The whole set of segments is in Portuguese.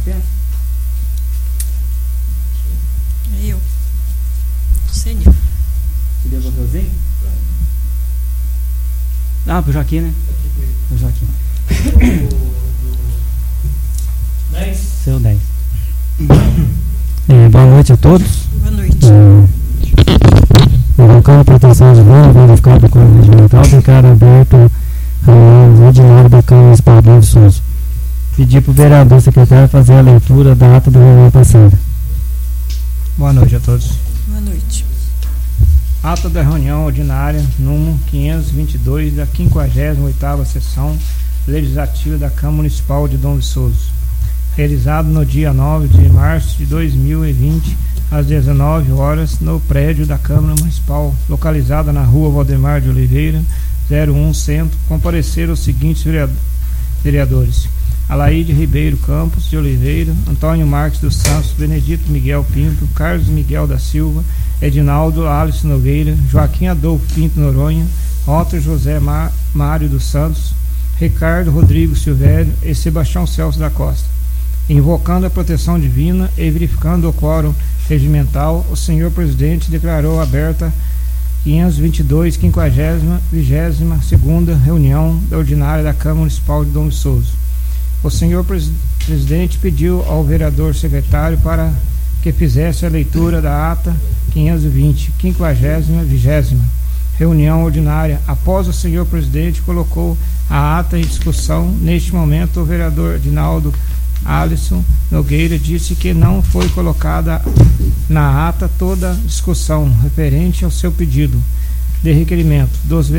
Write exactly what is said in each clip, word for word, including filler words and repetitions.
dispensa? É eu. Senhor. Seria vocêzinho? Ah, pro Joaquim, né? Pro Joaquim. dez. Seu dez. É, boa noite a todos. Boa noite. Invocando a proteção divina, verificado do Código Regimental, declaro aberto a reunião ordinária da Câmara Municipal de Nova Souza. Pedir para o vereador secretário fazer a leitura da ata da reunião passada. Boa noite a todos. Boa noite. Ata da reunião ordinária número quinhentos e vinte e dois da quinquagésima oitava sessão legislativa da Câmara Municipal de Dom Viçoso, realizado no dia nove de março de dois mil e vinte, às dezenove horas, no prédio da Câmara Municipal, localizada na rua Valdemar de Oliveira, zero um Centro. Compareceram os seguintes vereadores: Alaide Ribeiro Campos de Oliveira, Antônio Marques dos Santos, Benedito Miguel Pinto, Carlos Miguel da Silva, Edinaldo Alisson Nogueira, Joaquim Adolfo Pinto Noronha, Otto José Má, Mário dos Santos, Ricardo Rodrigo Silvério e Sebastião Celso da Costa. Invocando a proteção divina e verificando o quórum regimental, o senhor presidente declarou aberta quinhentos e vinte e dois, quinquagésima, vigésima segunda reunião da ordinária da Câmara Municipal de Dom Viçoso. O senhor presidente pediu ao vereador secretário para que fizesse a leitura da ata quinhentos e vinte, quinquagésima, vigésima reunião ordinária. Após o senhor presidente colocou a ata em discussão, neste momento o vereador Edinaldo Alisson Nogueira disse que não foi colocada na ata toda a discussão referente ao seu pedido de requerimento dos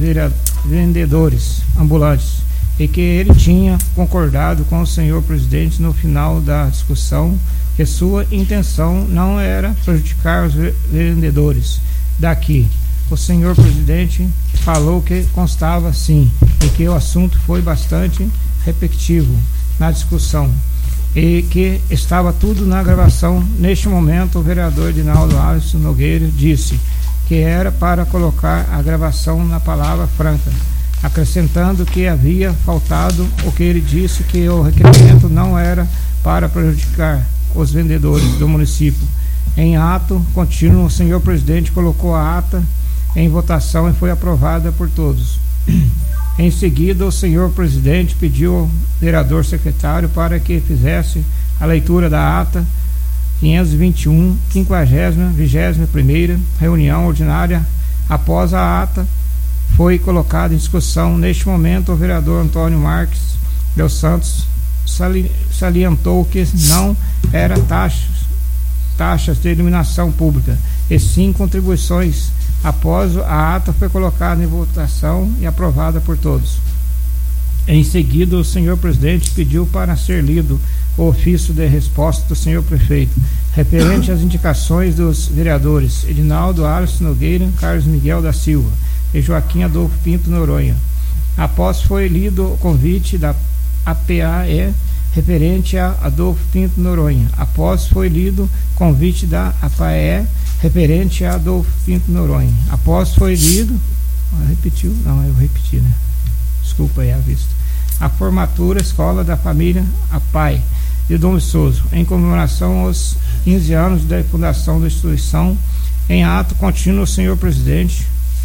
vendedores ambulantes e que ele tinha concordado com o senhor presidente no final da discussão que sua intenção não era prejudicar os vendedores daqui. O senhor presidente falou que constava sim e que o assunto foi bastante repetitivo na discussão e que estava tudo na gravação. Neste momento, o vereador Edinaldo Alisson Nogueira disse que era para colocar a gravação na palavra franca, acrescentando que havia faltado o que ele disse, que o requerimento não era para prejudicar os vendedores do município. Em ato contínuo, o senhor presidente colocou a ata em votação e foi aprovada por todos. Em seguida, o senhor presidente pediu ao vereador secretário para que fizesse a leitura da ata quinhentos e vinte e um, quinquagésima, vigésima primeira reunião ordinária. Após a ata foi colocada em discussão. Neste momento, o vereador Antônio Marques dos Santos sali, salientou que não era taxas, taxas de iluminação pública, e sim contribuições. Após a ata foi colocada em votação e aprovada por todos. Em seguida, o senhor presidente pediu para ser lido o ofício de resposta do senhor prefeito, referente às indicações dos vereadores Edinaldo Alisson Nogueira, Carlos Miguel da Silva e Joaquim Adolfo Pinto Noronha. Após foi lido o convite da A P A E referente a Adolfo Pinto Noronha. Após foi lido o convite da A P A E referente a Adolfo Pinto Noronha. Após foi lido, ah, repetiu, não, eu repeti, né? Desculpa aí a vista. A formatura Escola da Família A P A I de Dom Viçoso, em comemoração aos quinze anos da fundação da instituição. Em ato contínuo, o senhor presidente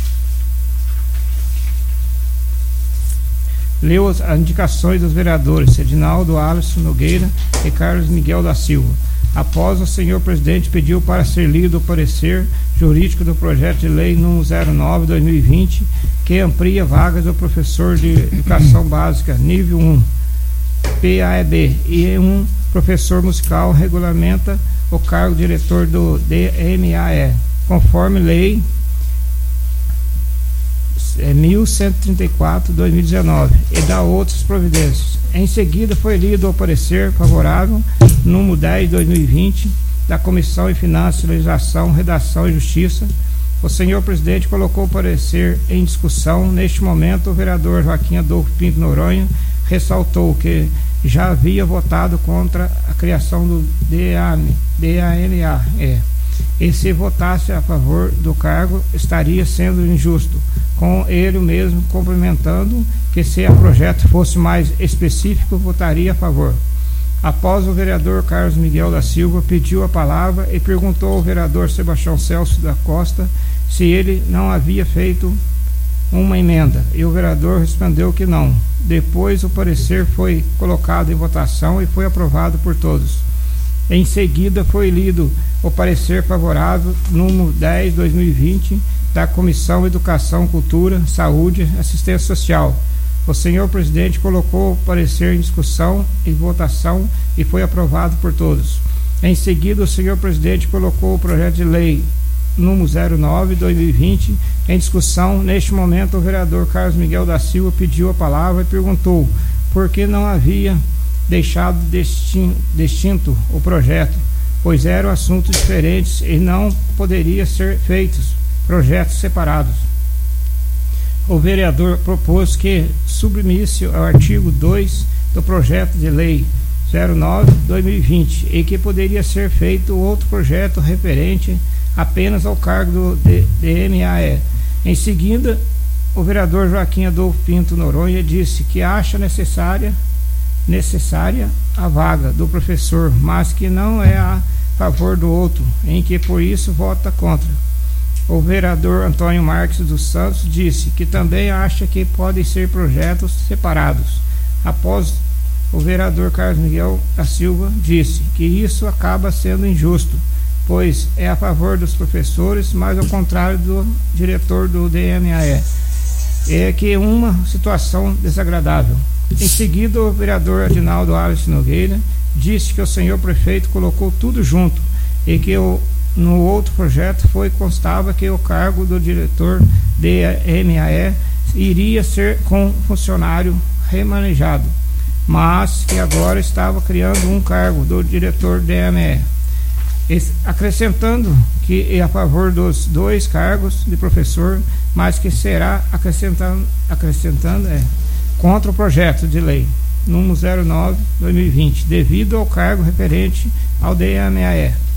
leu as indicações dos vereadores Edinaldo Alisson Nogueira e Carlos Miguel da Silva. Após, o senhor presidente pediu para ser lido o parecer jurídico do projeto de lei número zero nove, dois mil e vinte, que amplia vagas do professor de educação básica nível um, P A E B, e um professor musical, regulamenta o cargo diretor do D M A E, conforme lei é mil cento e trinta e quatro, dois mil e dezenove, e dá outras providências. Em seguida, foi lido o parecer favorável número dez, dois mil e vinte, da Comissão de Finanças, Legislação, Redação e Justiça. O senhor presidente colocou o parecer em discussão. Neste momento, o vereador Joaquim Adolfo Pinto Noronha ressaltou que já havia votado contra a criação do D A N A E, e se votasse a favor do cargo, estaria sendo injusto com ele mesmo, complementando que se o projeto fosse mais específico, votaria a favor. Após o vereador Carlos Miguel da Silva pediu a palavra e perguntou ao vereador Sebastião Celso da Costa se ele não havia feito uma emenda, e o vereador respondeu que não. Depois o parecer foi colocado em votação e foi aprovado por todos. Em seguida foi lido o parecer favorável número dez barra dois mil e vinte da Comissão Educação, Cultura, Saúde e Assistência Social. O senhor presidente colocou o parecer em discussão e votação e foi aprovado por todos. Em seguida, o senhor presidente colocou o projeto de lei número zero nove barra dois mil e vinte em discussão. Neste momento, o vereador Carlos Miguel da Silva pediu a palavra e perguntou por que não havia deixado distinto o projeto, pois eram assuntos diferentes e não poderiam ser feitos projetos separados. O vereador propôs que submisse ao artigo dois do projeto de lei zero nove barra dois mil e vinte e que poderia ser feito outro projeto referente apenas ao cargo do D M A E. Em seguida, o vereador Joaquim Adolfo Pinto Noronha disse que acha necessária, necessária a vaga do professor, mas que não é a favor do outro, em que por isso vota contra. O vereador Antônio Marques dos Santos disse que também acha que podem ser projetos separados. Após, o vereador Carlos Miguel da Silva disse que isso acaba sendo injusto, pois é a favor dos professores, mas ao contrário do diretor do D M A E. É que é uma situação desagradável. Em seguida, o vereador Adinaldo Alisson Nogueira disse que o senhor prefeito colocou tudo junto e que o no outro projeto foi constava que o cargo do diretor D M A E iria ser com funcionário remanejado, mas que agora estava criando um cargo do diretor D M A E, acrescentando que é a favor dos dois cargos de professor, mas que será acrescentando, acrescentando é, contra o projeto de lei número zero nove barra dois mil e vinte, devido ao cargo referente ao D M A E.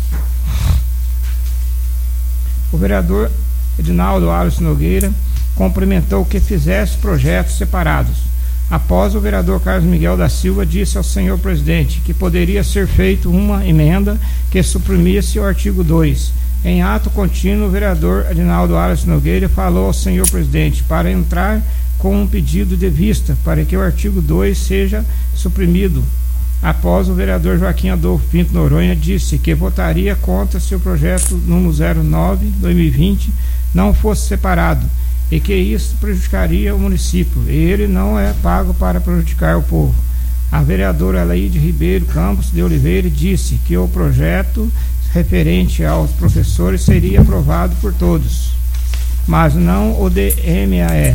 O vereador Edinaldo Alisson Nogueira cumprimentou que fizesse projetos separados. Após, o vereador Carlos Miguel da Silva disse ao senhor presidente que poderia ser feita uma emenda que suprimisse o artigo dois. Em ato contínuo, o vereador Edinaldo Alisson Nogueira falou ao senhor presidente para entrar com um pedido de vista para que o artigo dois seja suprimido. Após, o vereador Joaquim Adolfo Pinto Noronha disse que votaria contra se o projeto número zero nove barra dois mil e vinte não fosse separado e que isso prejudicaria o município, e ele não é pago para prejudicar o povo. A vereadora Alaide Ribeiro Campos de Oliveira disse que o projeto referente aos professores seria aprovado por todos, mas não o D M A E,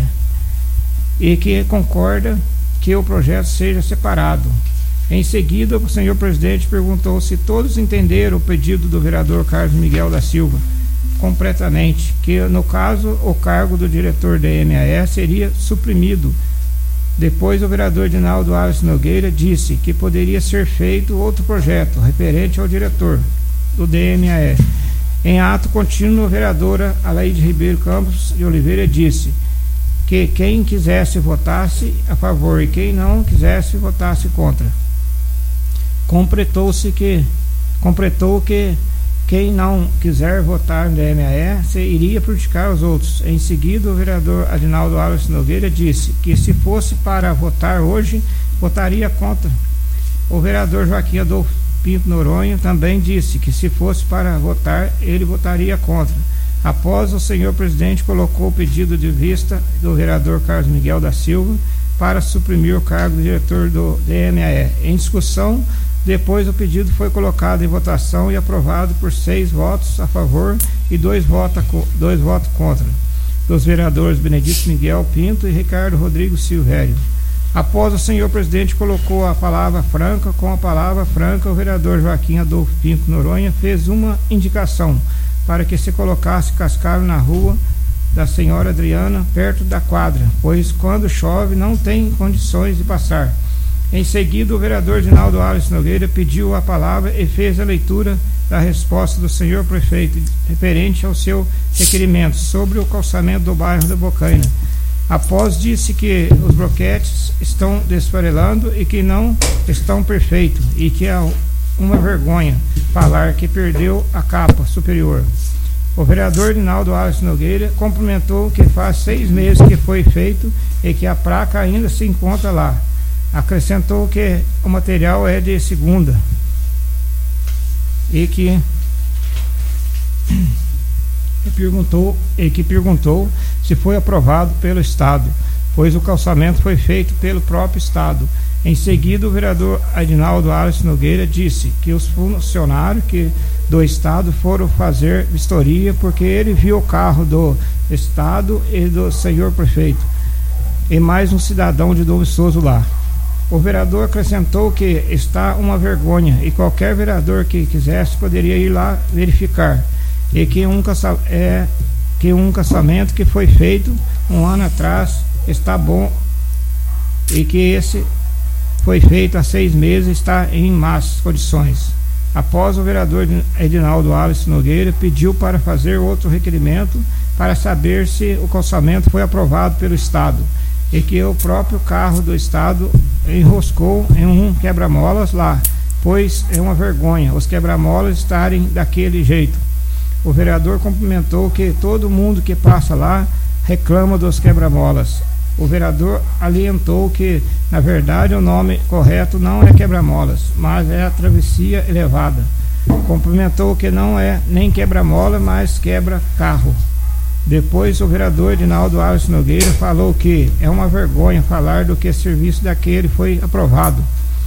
e que concorda que o projeto seja separado. Em seguida, o senhor presidente perguntou se todos entenderam o pedido do vereador Carlos Miguel da Silva completamente, que no caso o cargo do diretor da D M A E seria suprimido. Depois, o vereador Edinaldo Alisson Nogueira disse que poderia ser feito outro projeto referente ao diretor do D M A E. Em ato contínuo, a vereadora Alaide Ribeiro Campos de Oliveira disse que quem quisesse votasse a favor e quem não quisesse votasse contra. Completou-se que completou que quem não quiser votar no D M A E se iria prejudicar os outros. Em seguida, o vereador Adinaldo Alisson Nogueira disse que se fosse para votar hoje, votaria contra. O vereador Joaquim Adolfo Pinto Noronha também disse que se fosse para votar, ele votaria contra. Após, o senhor presidente colocou o pedido de vista do vereador Carlos Miguel da Silva para suprimir o cargo de diretor do D M A E. Em discussão, depois o pedido foi colocado em votação e aprovado por seis votos a favor e dois, vota, dois votos contra, dos vereadores Benedito Miguel Pinto e Ricardo Rodrigo Silvério. Após, o senhor presidente colocou a palavra franca, com a palavra franca, o vereador Joaquim Adolfo Pinto Noronha fez uma indicação para que se colocasse cascalho na rua da senhora Adriana, perto da quadra, pois quando chove não tem condições de passar. Em seguida, o vereador Edinaldo Alisson Nogueira pediu a palavra e fez a leitura da resposta do senhor prefeito referente ao seu requerimento sobre o calçamento do bairro da Bocaina. Após disse que os broquetes estão desfarelando e que não estão perfeitos e que é uma vergonha falar que perdeu a capa superior. O vereador Rinaldo Alisson Nogueira cumprimentou que faz seis meses que foi feito e que a placa ainda se encontra lá. Acrescentou que o material é de segunda e que e perguntou, e que perguntou se foi aprovado pelo Estado, pois o calçamento foi feito pelo próprio Estado. Em seguida, o vereador Adinaldo Alisson Nogueira disse que os funcionários que, do Estado foram fazer vistoria porque ele viu o carro do Estado e do senhor prefeito e mais um cidadão de Dom Viçoso lá. O vereador acrescentou que está uma vergonha e qualquer vereador que quisesse poderia ir lá verificar e que um, caça, é, que um caçamento que foi feito um ano atrás está bom e que esse foi feito há seis meses está em más condições. Após, o vereador Edinaldo Alisson Nogueira pediu para fazer outro requerimento para saber se o calçamento foi aprovado pelo Estado e que o próprio carro do Estado enroscou em um quebra-molas lá, pois é uma vergonha os quebra-molas estarem daquele jeito. O vereador cumprimentou que todo mundo que passa lá reclama dos quebra-molas. O vereador alientou que, na verdade, o nome correto não é quebra-molas, mas é a travessia elevada. Cumprimentou que não é nem quebra-mola, mas quebra-carro. Depois, o vereador Edinaldo Alisson Nogueira falou que é uma vergonha falar do que serviço daquele foi aprovado.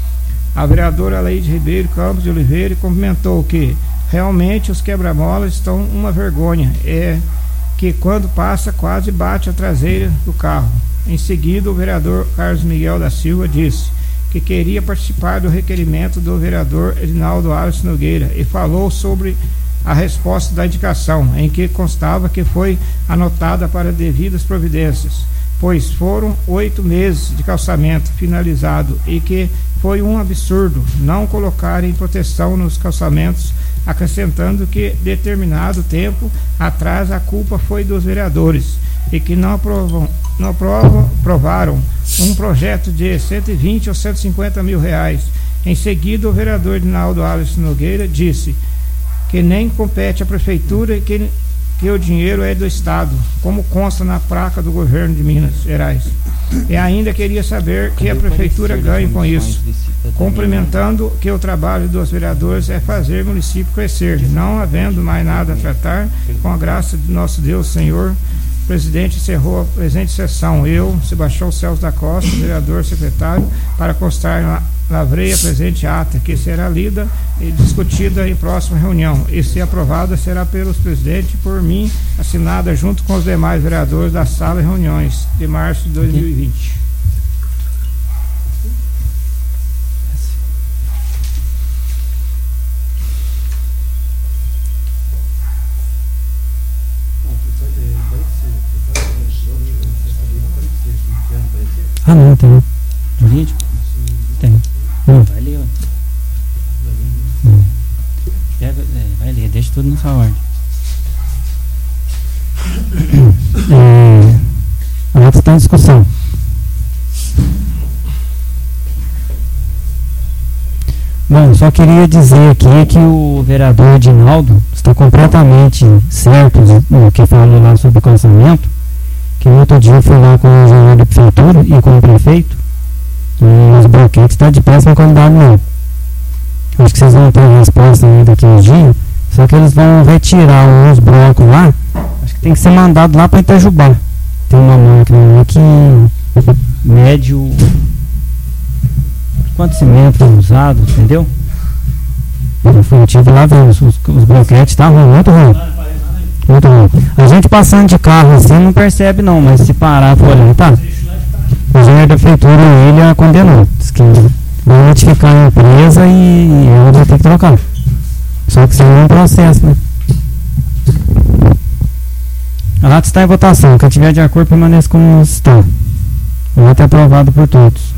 A vereadora Leide Ribeiro Campos de Oliveira cumprimentou que realmente os quebra-molas estão uma vergonha, é que quando passa quase bate a traseira do carro. Em seguida, o vereador Carlos Miguel da Silva disse que queria participar do requerimento do vereador Edinaldo Alisson Nogueira e falou sobre a resposta da indicação, em que constava que foi anotada para devidas providências, pois foram oito meses de calçamento finalizado e que foi um absurdo não colocarem proteção nos calçamentos, acrescentando que determinado tempo atrás a culpa foi dos vereadores e que não aprovam, não aprovam, aprovaram um projeto de cento e vinte ou cento e cinquenta mil reais. Em seguida, o vereador Edinaldo Alisson Nogueira disse que nem compete à prefeitura e que, que o dinheiro é do Estado, como consta na placa do governo de Minas Gerais. E ainda queria saber que a prefeitura ganha com isso, complementando que o trabalho dos vereadores é fazer o município crescer, não havendo mais nada a tratar, com a graça de nosso Deus, Senhor. O presidente encerrou a presente sessão. Eu, Sebastião Celso da Costa, vereador secretário, para constar na lavrei a presente ata, que será lida e discutida em próxima reunião, e se aprovada será pelos presidentes por mim, assinada junto com os demais vereadores da sala de reuniões de março de dois mil e vinte. Ah, não, tem. Jurídico? Tem. Hum. Vai ler, Hum. Pega, é, vai ler, deixa tudo na sua ordem. É, a ata está em discussão. Bom, só queria dizer aqui que o vereador Edinaldo está completamente certo no que falou lá sobre o calçamento, que no outro dia eu fui lá com o engenheiro da prefeitura e com o prefeito, e os bloquetes estão de péssima qualidade não. Acho que vocês vão ter a resposta aí daqui a uns dias, só que eles vão retirar uns blocos lá, acho que tem que ser mandado lá para Itajubá. Tem uma máquina lá que mede o quanto cimento foi usado, entendeu? Eu fui, eu tive lá vendo, os, os bloquetes estavam muito ruins. Muito ruim. A gente passando de carro assim não percebe não, mas se parar por olhar, tá? O engenheiro da prefeitura, ele a condenou. Diz que vai notificar a empresa e ela vai ter que trocar. Só que isso é um processo, né? A ata está em votação. Quem tiver de acordo permanece como está. O ato é aprovado por todos.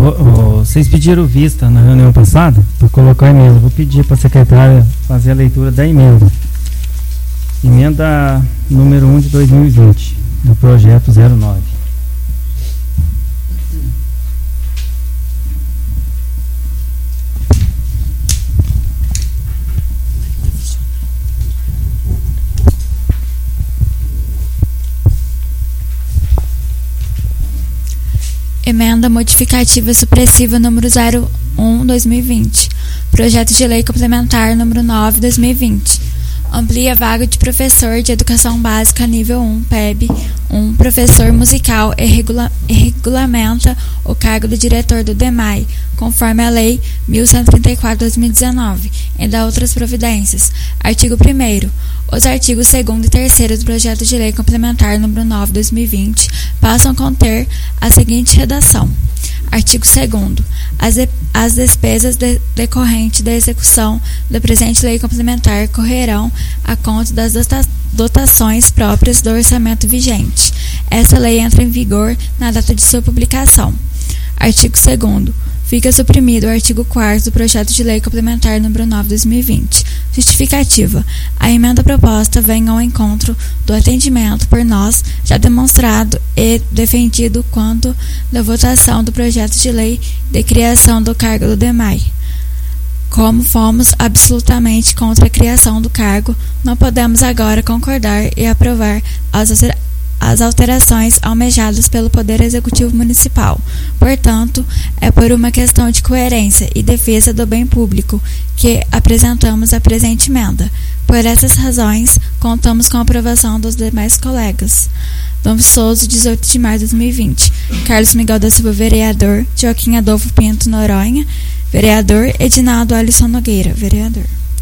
ô, vocês pediram vista na reunião passada para colocar a emenda. Vou pedir para a secretária fazer a leitura da emenda. Emenda número um de dois mil e vinte, do projeto zero nove. Emenda modificativa supressiva número zero um, dois mil e vinte. Projeto de lei complementar número nove, dois mil e vinte. Amplia a vaga de professor de educação básica nível um, P E B um, professor musical e, regula e regulamenta o cargo do diretor do D E M A I, conforme a Lei mil cento e trinta e quatro, dois mil e dezenove, e da outras providências. Artigo primeiro. Os artigos segundo e terceiro do projeto de lei complementar número nove, dois mil e vinte passam a conter a seguinte redação. Artigo segundo. As, de, as despesas de, decorrentes da execução da presente lei complementar correrão a conta das dota, dotações próprias do orçamento vigente. Essa lei entra em vigor na data de sua publicação. Artigo segundo. Fica suprimido o artigo quarto do projeto de lei complementar número nove, dois mil e vinte. Justificativa. A emenda proposta vem ao encontro do atendimento por nós já demonstrado e defendido quanto da votação do projeto de lei de criação do cargo do D E M A I. Como fomos absolutamente contra a criação do cargo, não podemos agora concordar e aprovar as as alterações almejadas pelo Poder Executivo Municipal. Portanto, é por uma questão de coerência e defesa do bem público que apresentamos a presente emenda. Por essas razões, contamos com a aprovação dos demais colegas. Dom Souza, dezoito de março de dois mil e vinte. Carlos Miguel da Silva, vereador. Joaquim Adolfo Pinto Noronha, vereador. Edinaldo Alisson Nogueira, vereador.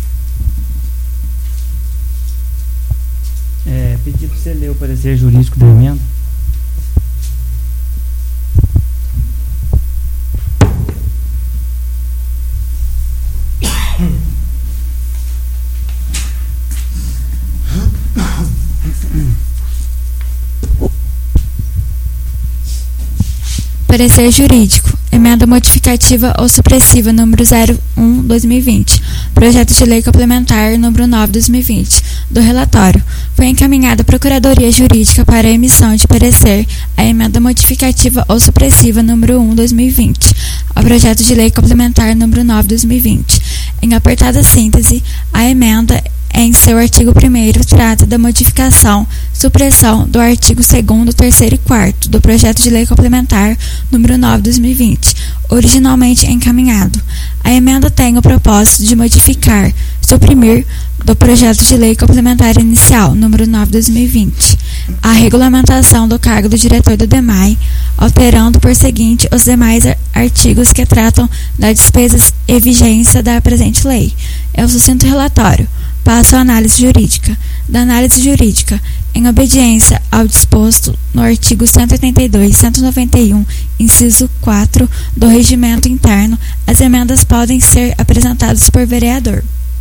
É, pedir para você ler o parecer jurídico da emenda. Parecer jurídico. Emenda modificativa ou supressiva número zero um, dois mil e vinte. Projeto de lei complementar número nove, dois mil e vinte. Do relatório. Foi encaminhada à Procuradoria Jurídica para a emissão de parecer a emenda modificativa ou supressiva número um, dois mil e vinte. Ao projeto de lei complementar número nove, dois mil e vinte. Em apertada síntese, a emenda em seu artigo primeiro, trata da modificação, supressão do artigo segundo, terceiro e quarto do projeto de lei complementar número nove, dois mil e vinte, originalmente encaminhado. A emenda tem o propósito de modificar, suprimir do projeto de lei complementar inicial número nove, dois mil e vinte, a regulamentação do cargo do diretor do D E M A I, alterando por seguinte os demais artigos que tratam das despesas e vigência da presente lei. É o sucinto relatório. Passo à análise jurídica. Da análise jurídica, em obediência ao disposto no artigo cento e oitenta e dois, cento e noventa e um, inciso quatro do Regimento Interno, as emendas podem ser apresentadas por vereador.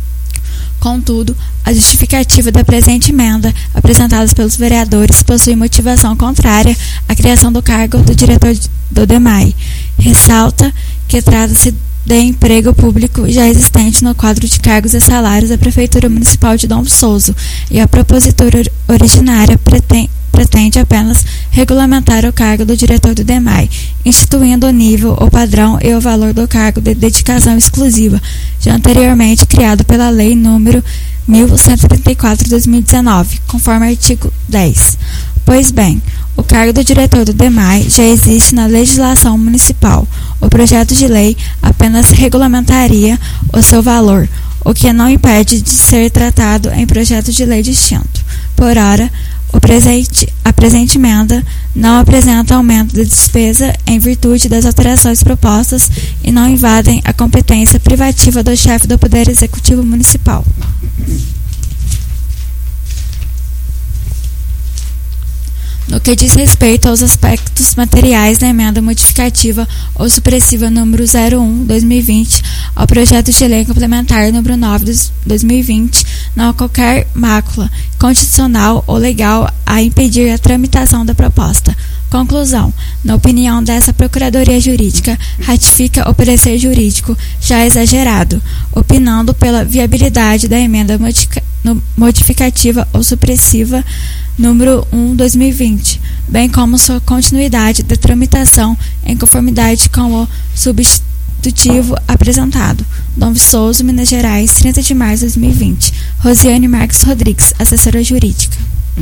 Contudo, a justificativa da presente emenda, apresentada pelos vereadores, possui motivação contrária à criação do cargo do diretor do D E M A I. Ressalta que trata-se de emprego público já existente no quadro de cargos e salários da Prefeitura Municipal de Dom Souza, e a propositura originária pretende, pretende apenas regulamentar o cargo do diretor do D E M A I, instituindo o nível, o padrão e o valor do cargo de dedicação exclusiva, já anteriormente criado pela Lei número mil cento e trinta e quatro de dois mil e dezenove, conforme artigo dez. Pois bem, o cargo do diretor do D E M A I já existe na legislação municipal. O projeto de lei apenas regulamentaria o seu valor, o que não impede de ser tratado em projeto de lei distinto. Por ora, o presente, a presente emenda não apresenta aumento de despesa em virtude das alterações propostas e não invadem a competência privativa do chefe do Poder Executivo Municipal. No que diz respeito aos aspectos materiais da emenda modificativa ou supressiva número zero um, dois mil e vinte, ao projeto de lei complementar número nove, dois mil e vinte, não há qualquer mácula constitucional ou legal a impedir a tramitação da proposta. Conclusão. Na opinião dessa Procuradoria Jurídica, ratifica o parecer jurídico já exagerado, opinando pela viabilidade da emenda modifica- no- modificativa ou supressiva número um, dois mil e vinte, bem como sua continuidade da tramitação em conformidade com o substitutivo apresentado. Dom Viçoso, Minas Gerais, trinta de março de dois mil e vinte. Rosiane Marques Rodrigues, assessora jurídica.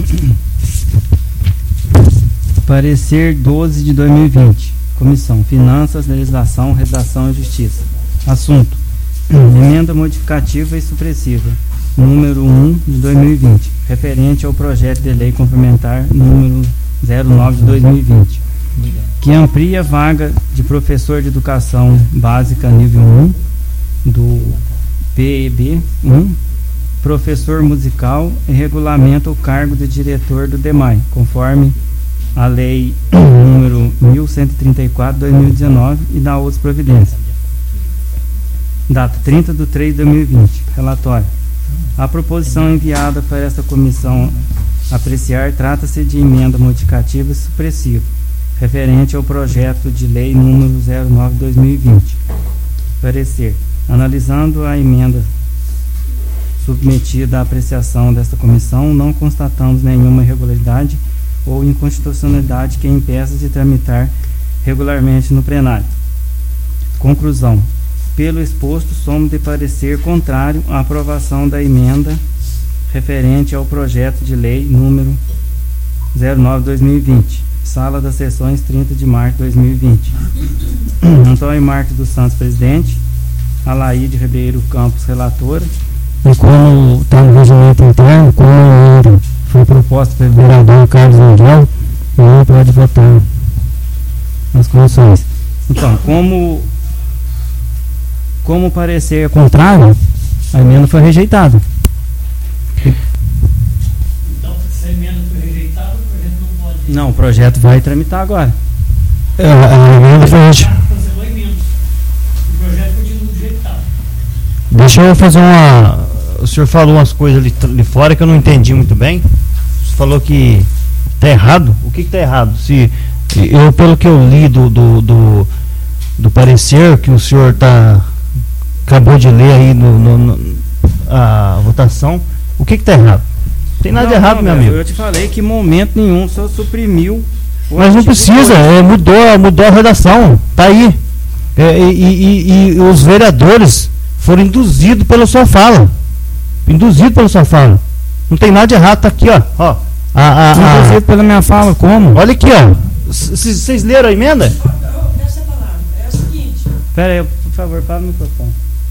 Parecer doze de dois mil e vinte. Comissão Finanças, Legislação, Redação e Justiça. Assunto: emenda modificativa e supressiva número um de dois mil e vinte, referente ao projeto de lei complementar número zero nove de dois mil e vinte, que amplia a vaga de professor de educação básica nível um do P E B um, professor musical, e regulamenta o cargo de diretor do D E M A I, conforme a lei número mil cento e trinta e quatro de dois mil e dezenove e da outras providências. Data trinta de três de dois mil e vinte. Relatório. A proposição enviada para esta comissão apreciar trata-se de emenda modificativa e supressiva, referente ao projeto de lei número zero nove de dois mil e vinte. Parecer. Analisando a emenda submetida à apreciação desta comissão, não constatamos nenhuma irregularidade ou inconstitucionalidade que impeça de tramitar regularmente no plenário. Conclusão. Pelo exposto, somos de parecer contrário à aprovação da emenda referente ao projeto de lei número zero nove de dois mil e vinte. Sala das Sessões, trinta de março de dois mil e vinte. Antônio Marques dos Santos, presidente. Alaide Ribeiro Campos, relatora. E como está no regimento interno, como a emenda foi proposta pelo vereador Carlos Miguel, não pode votar nas comissões. Então, como Como parecer contrário, a emenda foi rejeitada. Então, se a emenda foi rejeitada, o projeto não pode. não, o projeto vai tramitar agora. É, a emenda foi rejeitada. Cancelou a emenda. O projeto continua do jeito que estava. Deixa eu fazer uma. O senhor falou umas coisas ali, ali fora que eu não entendi muito bem. Você falou que tá errado. O que que tá errado? Se eu, pelo que eu li do, do, do, do parecer que o senhor tá acabou de ler aí no, no, no a votação, o que que tá errado? Não tem nada Não, de errado, não, meu velho, amigo. Eu te falei que em momento nenhum só suprimiu. o Mas não artigo precisa, dois. é, mudou, mudou a redação, tá aí. É, e, e- e os vereadores foram induzidos pela sua fala. Induzidos pela sua fala. Não tem nada de errado, tá aqui, ó. ó a, a, a, Inclusive pela minha fala, como? olha aqui, ó. Vocês leram a emenda? Essa palavra é a seguinte. Pera aí, por favor, para o microfone.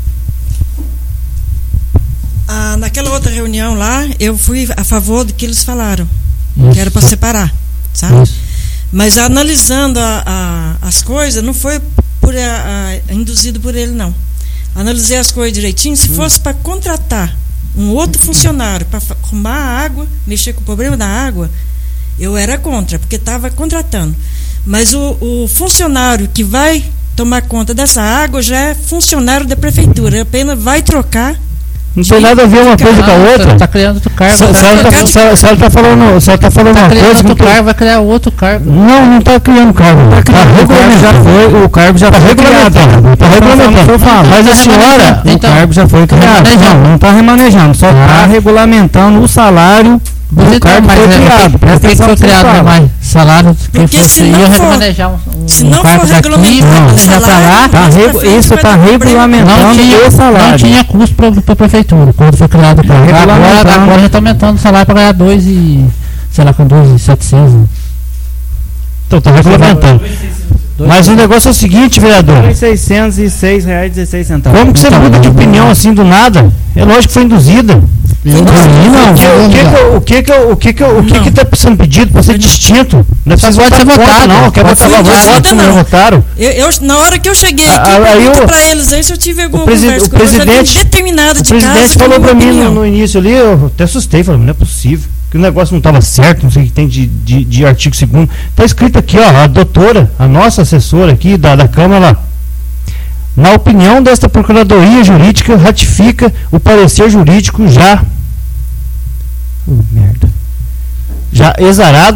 Ah, naquela outra reunião lá, eu fui a favor do que eles falaram, Isso. que era para separar, sabe? Isso. Mas analisando a- a- as coisas, não foi por, a- a- induzido por ele, não. Analisei as coisas direitinho. Se fosse para contratar um outro funcionário para arrumar a água, mexer com o problema da água, eu era contra, porque estava contratando. Mas o, o funcionário que vai tomar conta dessa água já é funcionário da prefeitura, apenas vai trocar. Não tem nada a ver uma coisa com a outra. Tá criando outro cargo. Se a tá, senhora tá, se a senhora tá falando, se ela tá falando tá uma criando coisa outro que cargo, vai criar outro cargo. não, não tá criando cargo. Tá O cargo já foi, o cargo já foi criado. regulamentando. Tá regulamentando. Mas a senhora, O Então, cargo já foi criado. remanejando. Não, não está remanejando, só está Ah. regulamentando o salário do Então, cargo que mas foi é, criado. Por Presta que que atenção foi no que eu criado falo. mais salário? Quem Porque fosse se não ia for- remanejar um, um se não cargo for daqui, regulamentado não, o já pra lá, salário, Tá Mas regu- pra frente isso vai está ter problema. regulamentando não tinha, o salário. não tinha custo para a prefeitura quando foi criado o cargo. Agora, regulamentando. agora já está aumentando o salário para ganhar dois e, sei lá, com dois e setecentos. então tá regulamentando. Mas o negócio é o seguinte, vereador. dois mil seiscentos e seis reais e dezesseis centavos. Como que você muda de opinião assim do nada? É lógico que foi induzida. Eu Não, não, o que, o que, que, o que, que, o que, que, o que, que tá sendo pedido para ser distinto? Não é Só preciso pode ser votar contra, votado. não. Quer Pode votar ser lá, induzida, voto como não. já votaram. Eu, eu- na hora que eu cheguei aqui, Ah, aí pergunta o- para eles aí se eu tive alguma o presi- conversa o com eles, eu presidente- tenho determinado O de casa, presidente de falou uma para mim no, opinião. no início ali, eu até assustei, falei, não é possível, que o negócio não estava certo, não sei o que tem de, de, de artigo segundo. Está escrito aqui, ó, a doutora, a nossa assessora aqui da, da Câmara, na opinião desta Procuradoria Jurídica, ratifica o parecer jurídico já. Oh, merda. Já exarado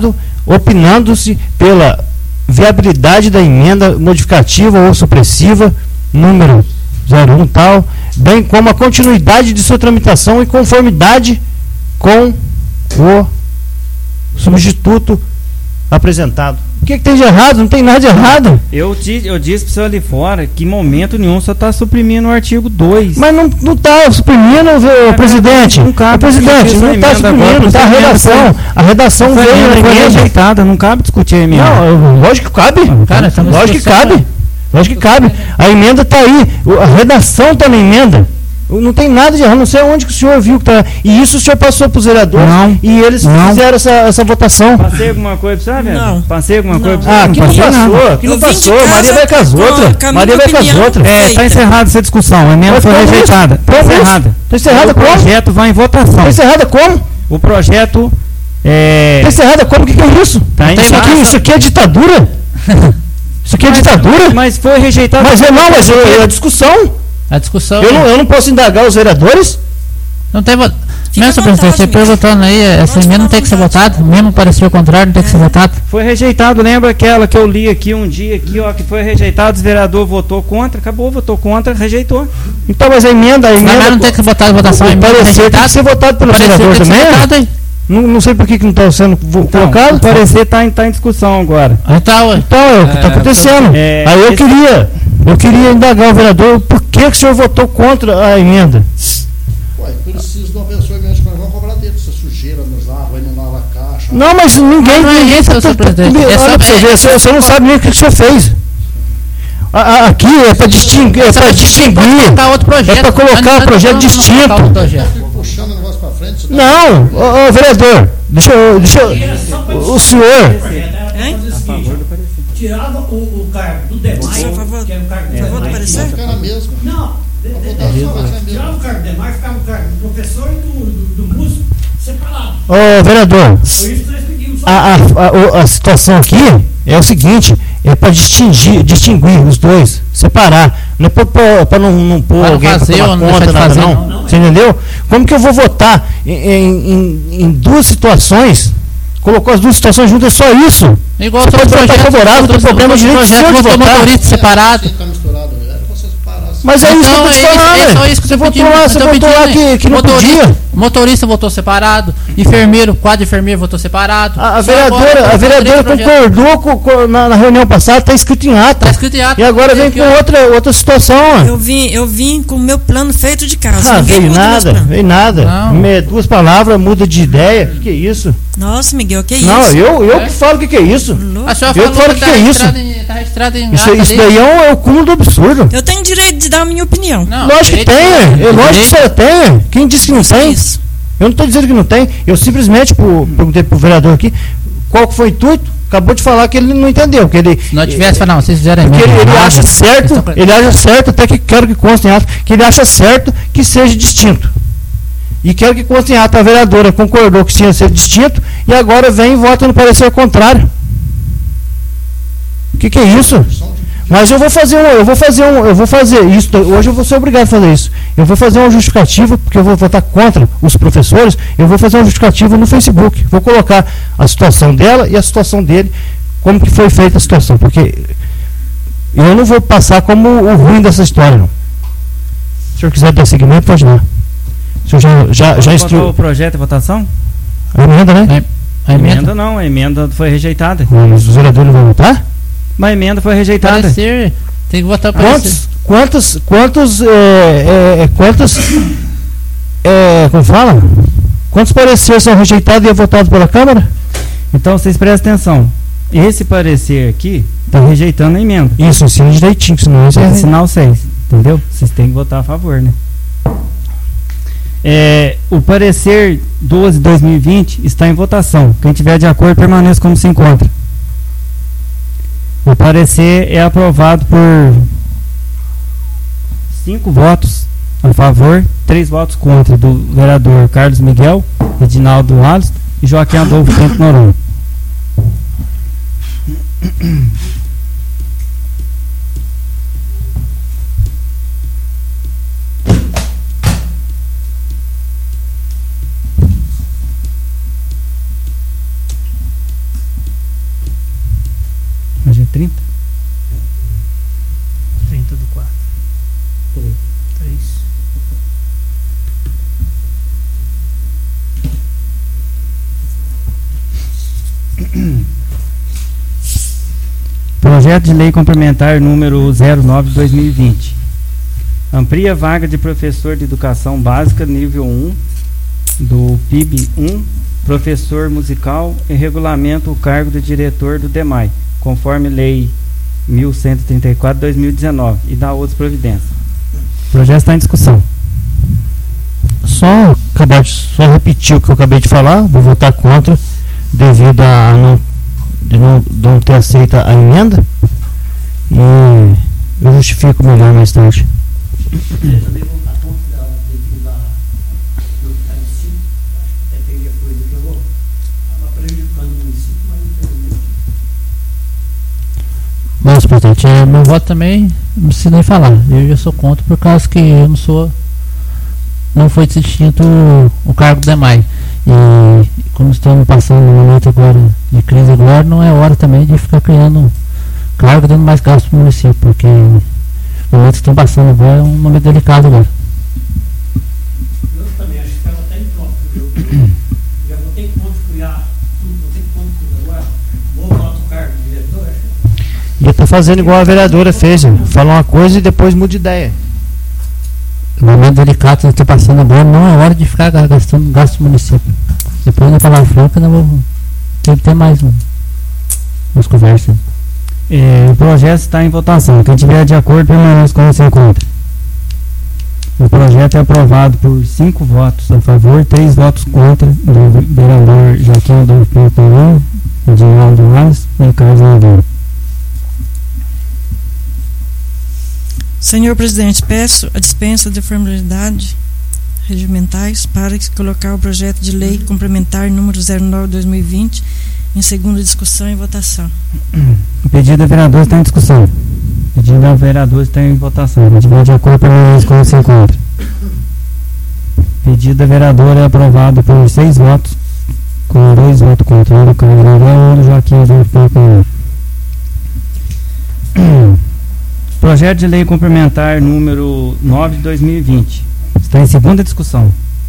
opinando-se pela viabilidade da emenda modificativa ou supressiva número zero um tal, bem como a continuidade de sua tramitação em conformidade com o substituto apresentado. O que, que tem de errado? Não tem nada de errado. Eu, di, eu disse para o senhor ali fora que em momento nenhum só está suprimindo o artigo dois. Mas não está suprimindo, o presidente. Não cabe. O presidente não está suprimindo, está a redação. A redação veio na emenda rejeitada, não cabe discutir a emenda. Não, lógico que cabe. Cara, lógico que cabe. Lógico que cabe. A emenda está aí. A redação está na emenda. Não tem nada de errado, não sei onde que o senhor viu que tá. E isso o senhor passou para os vereadores não, e eles não. fizeram essa, essa votação. Passei alguma coisa para você, Não. Passei alguma não. coisa para você? Ah, aqui não passou, aqui não passou. Maria vai com as outras. Maria vai com as outras. É, está encerrada essa discussão. A emenda foi rejeitada. Está encerrada. Está encerrada como? O projeto vai em votação. Está encerrada como? O projeto é. Está encerrada como? O que, que é isso? Tá isso, aqui, isso aqui é ditadura? Isso aqui é mas, ditadura? Mas foi rejeitado. Mas é não, mas é a discussão. A discussão. Eu não, eu não posso indagar os vereadores? Não tem voto. Mesmo, senhor presidente, você perguntando aí, essa emenda não tem que ser votada, mesmo parecer o contrário, não tem que ser votado. Foi rejeitado, lembra aquela que eu li aqui um dia aqui, ó, que foi rejeitado, o vereador votou contra, acabou, votou contra, rejeitou. Então, mas a emenda, a emenda. Mas não tem que ser votada a votação, a emenda parecer tem que ser votado pelo vereador também. Não, não sei por que que não está sendo então, colocado. O parecer está em, tá em discussão agora. Então, então é o que está acontecendo. É, aí eu esse... queria, eu queria indagar o vereador por que, que o senhor votou contra a emenda. Ué, preciso de uma pessoa mesmo, mas vamos cobrar dele. Essa sujeira nos lava, aí não lava a caixa. Não, mas ninguém. Não, não ninguém é isso, tá, senhor presidente. Olha é para você ver, você, você não sabe nem o que o senhor fez. A, a, aqui é para distinguir, é para distinguir, é para colocar um projeto distinto. Puxando o negócio para frente. Não, ô, ô, vereador, deixa eu, deixa eu, o senhor. Tirava o, o cargo do demais, que era o cargo do demais. Vai parecer? Ficar na mesma. Não, tirava o cargo do demais, ficava o cargo do professor e do, do, do músico separado. Ô, vereador, Foi isso que nós pedimos. A, a, a, a situação aqui é o seguinte, é para distinguir, distinguir os dois, separar. Não é para não, não pôr para alguém para tomar não conta, nada, fazer. não. Não, não. Você entendeu? Como que eu vou votar em, em, em, em duas situações? Colocou as duas situações juntas, é só isso. Igual você pode votar favorável, não tem problema, direito seu de votar. Motorista separado. Mas é isso que eu tô te falando. É só isso que você votou lá, você votou lá que, que não podia. Motorista votou separado, enfermeiro, quadro enfermeiro votou separado. A, a vereadora, a vereadora concordou com, com, na, na reunião passada, está escrito em ata. Está escrito em ata. E agora vem com outra, outra situação. Eu vim, eu vim com o meu plano feito de casa. Ah, veio nada, veio nada. Me, duas palavras, muda de ideia. O que, que é isso? Nossa, Miguel, que é isso? Não, eu, eu é? que falo o que, que é isso. A senhora eu que falo o que, que é isso. Em, tá registrado em isso isso daí é um, é um cúmulo do absurdo. Eu tenho direito de dar a minha opinião. Não, lógico que tem. Eu, lógico que você tem. Quem disse que não tem? Isso. Eu não estou dizendo que não tem. Eu simplesmente por, perguntei para o vereador aqui qual que foi o intuito. Acabou de falar que ele não entendeu. Que ele, se não tivesse falado, não, vocês fizeram ele, ele, ele acha certo, ele acha certo, até que quero que conste em ato, que ele acha certo que seja distinto. E quero que conste em ato, a vereadora concordou que tinha sido distinto e agora vem e vota no parecer contrário. O que, que é isso? Mas eu vou fazer um, eu vou fazer um, eu vou fazer isso, hoje eu vou ser obrigado a fazer isso. Eu vou fazer uma justificativa, porque eu vou votar contra os professores, eu vou fazer uma justificativa no Facebook. Vou colocar a situação dela e a situação dele, como que foi feita a situação, porque eu não vou passar como o ruim dessa história, não. Se o senhor quiser dar seguimento, pode dar. O senhor já, já, já instruiu o projeto de votação? A emenda, né? A, a emenda? emenda não, a emenda foi rejeitada. Não, mas os vereadores não vão votar? Mas a emenda foi rejeitada. Parecer, tem que votar para quantos, quantos, quantos, é, é, quantos, é, como fala? Quantos pareceres são rejeitados e é votados pela Câmara? Então vocês prestem atenção. Esse parecer aqui está rejeitando a emenda. Isso, ensina direitinho, senão você vai assinar o seis, entendeu? Vocês têm que votar a favor, né? É, o parecer doze de dois mil e vinte está em votação. Quem tiver de acordo permaneça como se encontra. O parecer é aprovado por cinco votos a favor, três votos contra, do vereador Carlos Miguel, Edinaldo Alisson e Joaquim Adolfo Tempo Noronha. trinta? trinta do quatro. três. Projeto de Lei Complementar número zero nove de dois mil e vinte. Amplia a vaga de professor de Educação Básica nível um do P I B um, professor musical, e regulamenta o cargo de diretor do D E M A I, conforme Lei mil cento e trinta e quatro de dois mil e dezenove, e dá outras providências. O projeto está em discussão. Só, acabar de, só repetir o que eu acabei de falar, vou votar contra, devido a não, de não, não ter aceito a emenda, e eu justifico melhor mais tarde. Eu também vou votar contra devido a não estar em si, acho que até teria coisa que eu vou acabar prejudicando o município, mas infelizmente. Bom, presidente, é, meu voto também não precisa nem falar. Eu já sou contra por causa que eu não sou. Não foi distinto o, o cargo do D E M A I. E como estamos passando no momento agora de crise agora, não é hora também de ficar criando cargo dando mais gasto para o município, porque o momento que estão passando agora é um momento delicado agora. Eu também acho que estava até impróprio. Eu já votei contra criar tudo, votei contra agora. Vou votar o cargo de diretor. E eu tô fazendo igual a vereadora fez, hein? Fala uma coisa e depois muda de ideia. O momento delicado que está passando agora, não é hora de ficar gastando gasto do município. Depois da palavra franca, não vou ter que ter mais um, umas conversas. É, o projeto está em votação. Quem tiver de acordo, permaneça como se encontra. O projeto é aprovado por cinco votos a favor, três votos contra, do vereador Joaquim Adolfo Pinto, Edinaldo Alves e Carlos Nogueira. Senhor presidente, peço a dispensa de formalidades regimentais para colocar o projeto de lei complementar número zero nove de dois mil e vinte em segunda discussão e votação. O pedido da vereadora está em discussão. O pedido da vereadora está em votação. Quem tiver de acordo, permanece como se encontra. O pedido da vereadora é aprovado por seis votos, com dois votos contra, um do Carlos Nogueira e um do Joaquim Adolfo Pinto. Projeto de Lei Complementar número nove de dois mil e vinte. Está em segunda discussão.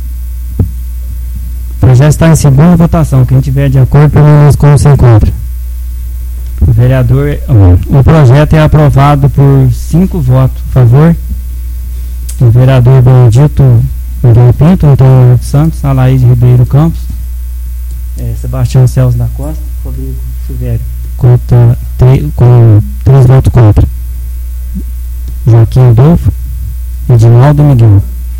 O projeto está em segunda votação. Quem tiver de acordo, permanece como se encontra. O vereador, o projeto é aprovado por cinco votos a favor. O vereador Benedito Miguel Pinto, Antônio Santos, Alaís Ribeiro Campos, é, Sebastião Celso da Costa, Rodrigo Silvério, contra, com três votos contra. Joaquim Adolfo, Edinaldo Miguel.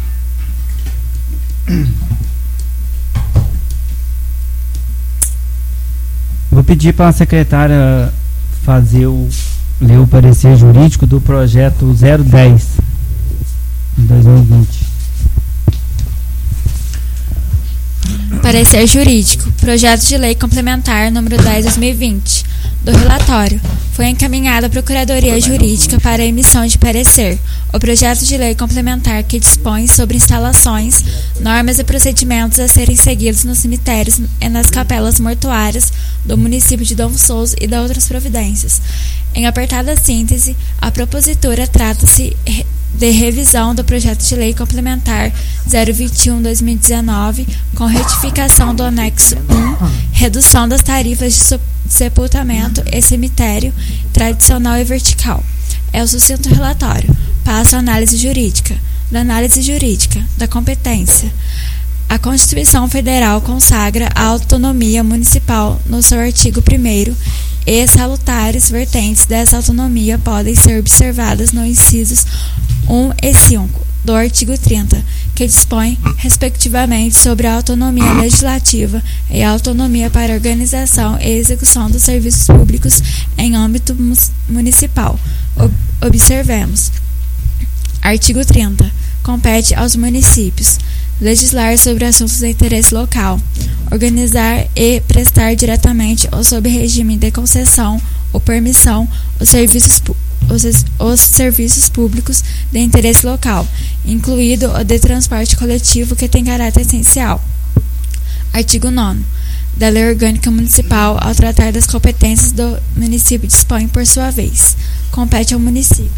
Vou pedir para a secretária fazer o, ler o parecer jurídico do projeto zero dez de dois mil e vinte. Parecer jurídico. Projeto de lei complementar número dez de dois mil e vinte. Do relatório. Foi encaminhado à Procuradoria Jurídica para a emissão de parecer o projeto de lei complementar que dispõe sobre instalações, normas e procedimentos a serem seguidos nos cemitérios e nas capelas mortuárias do município de Dom Souza e de outras providências. Em apertada síntese, a propositura trata-se de revisão do projeto de lei complementar zero vinte e um de dois mil e dezenove, com retificação do anexo um, redução das tarifas de sepultamento e cemitério tradicional e vertical. É o sucinto relatório. Passa a análise jurídica. Da análise jurídica, da competência. A Constituição Federal consagra a autonomia municipal no seu artigo primeiro e salutares vertentes dessa autonomia podem ser observadas nos incisos um e cinco do artigo trinta, que dispõe, respectivamente, sobre a autonomia legislativa e a autonomia para a organização e execução dos serviços públicos em âmbito municipal. Observemos. Artigo trinta. Compete aos municípios legislar sobre assuntos de interesse local, organizar e prestar diretamente ou sob regime de concessão ou permissão os serviços, os, os serviços públicos de interesse local, incluído o de transporte coletivo que tem caráter essencial. Artigo nono. da Lei Orgânica Municipal ao tratar das competências do município dispõe, por sua vez, compete ao município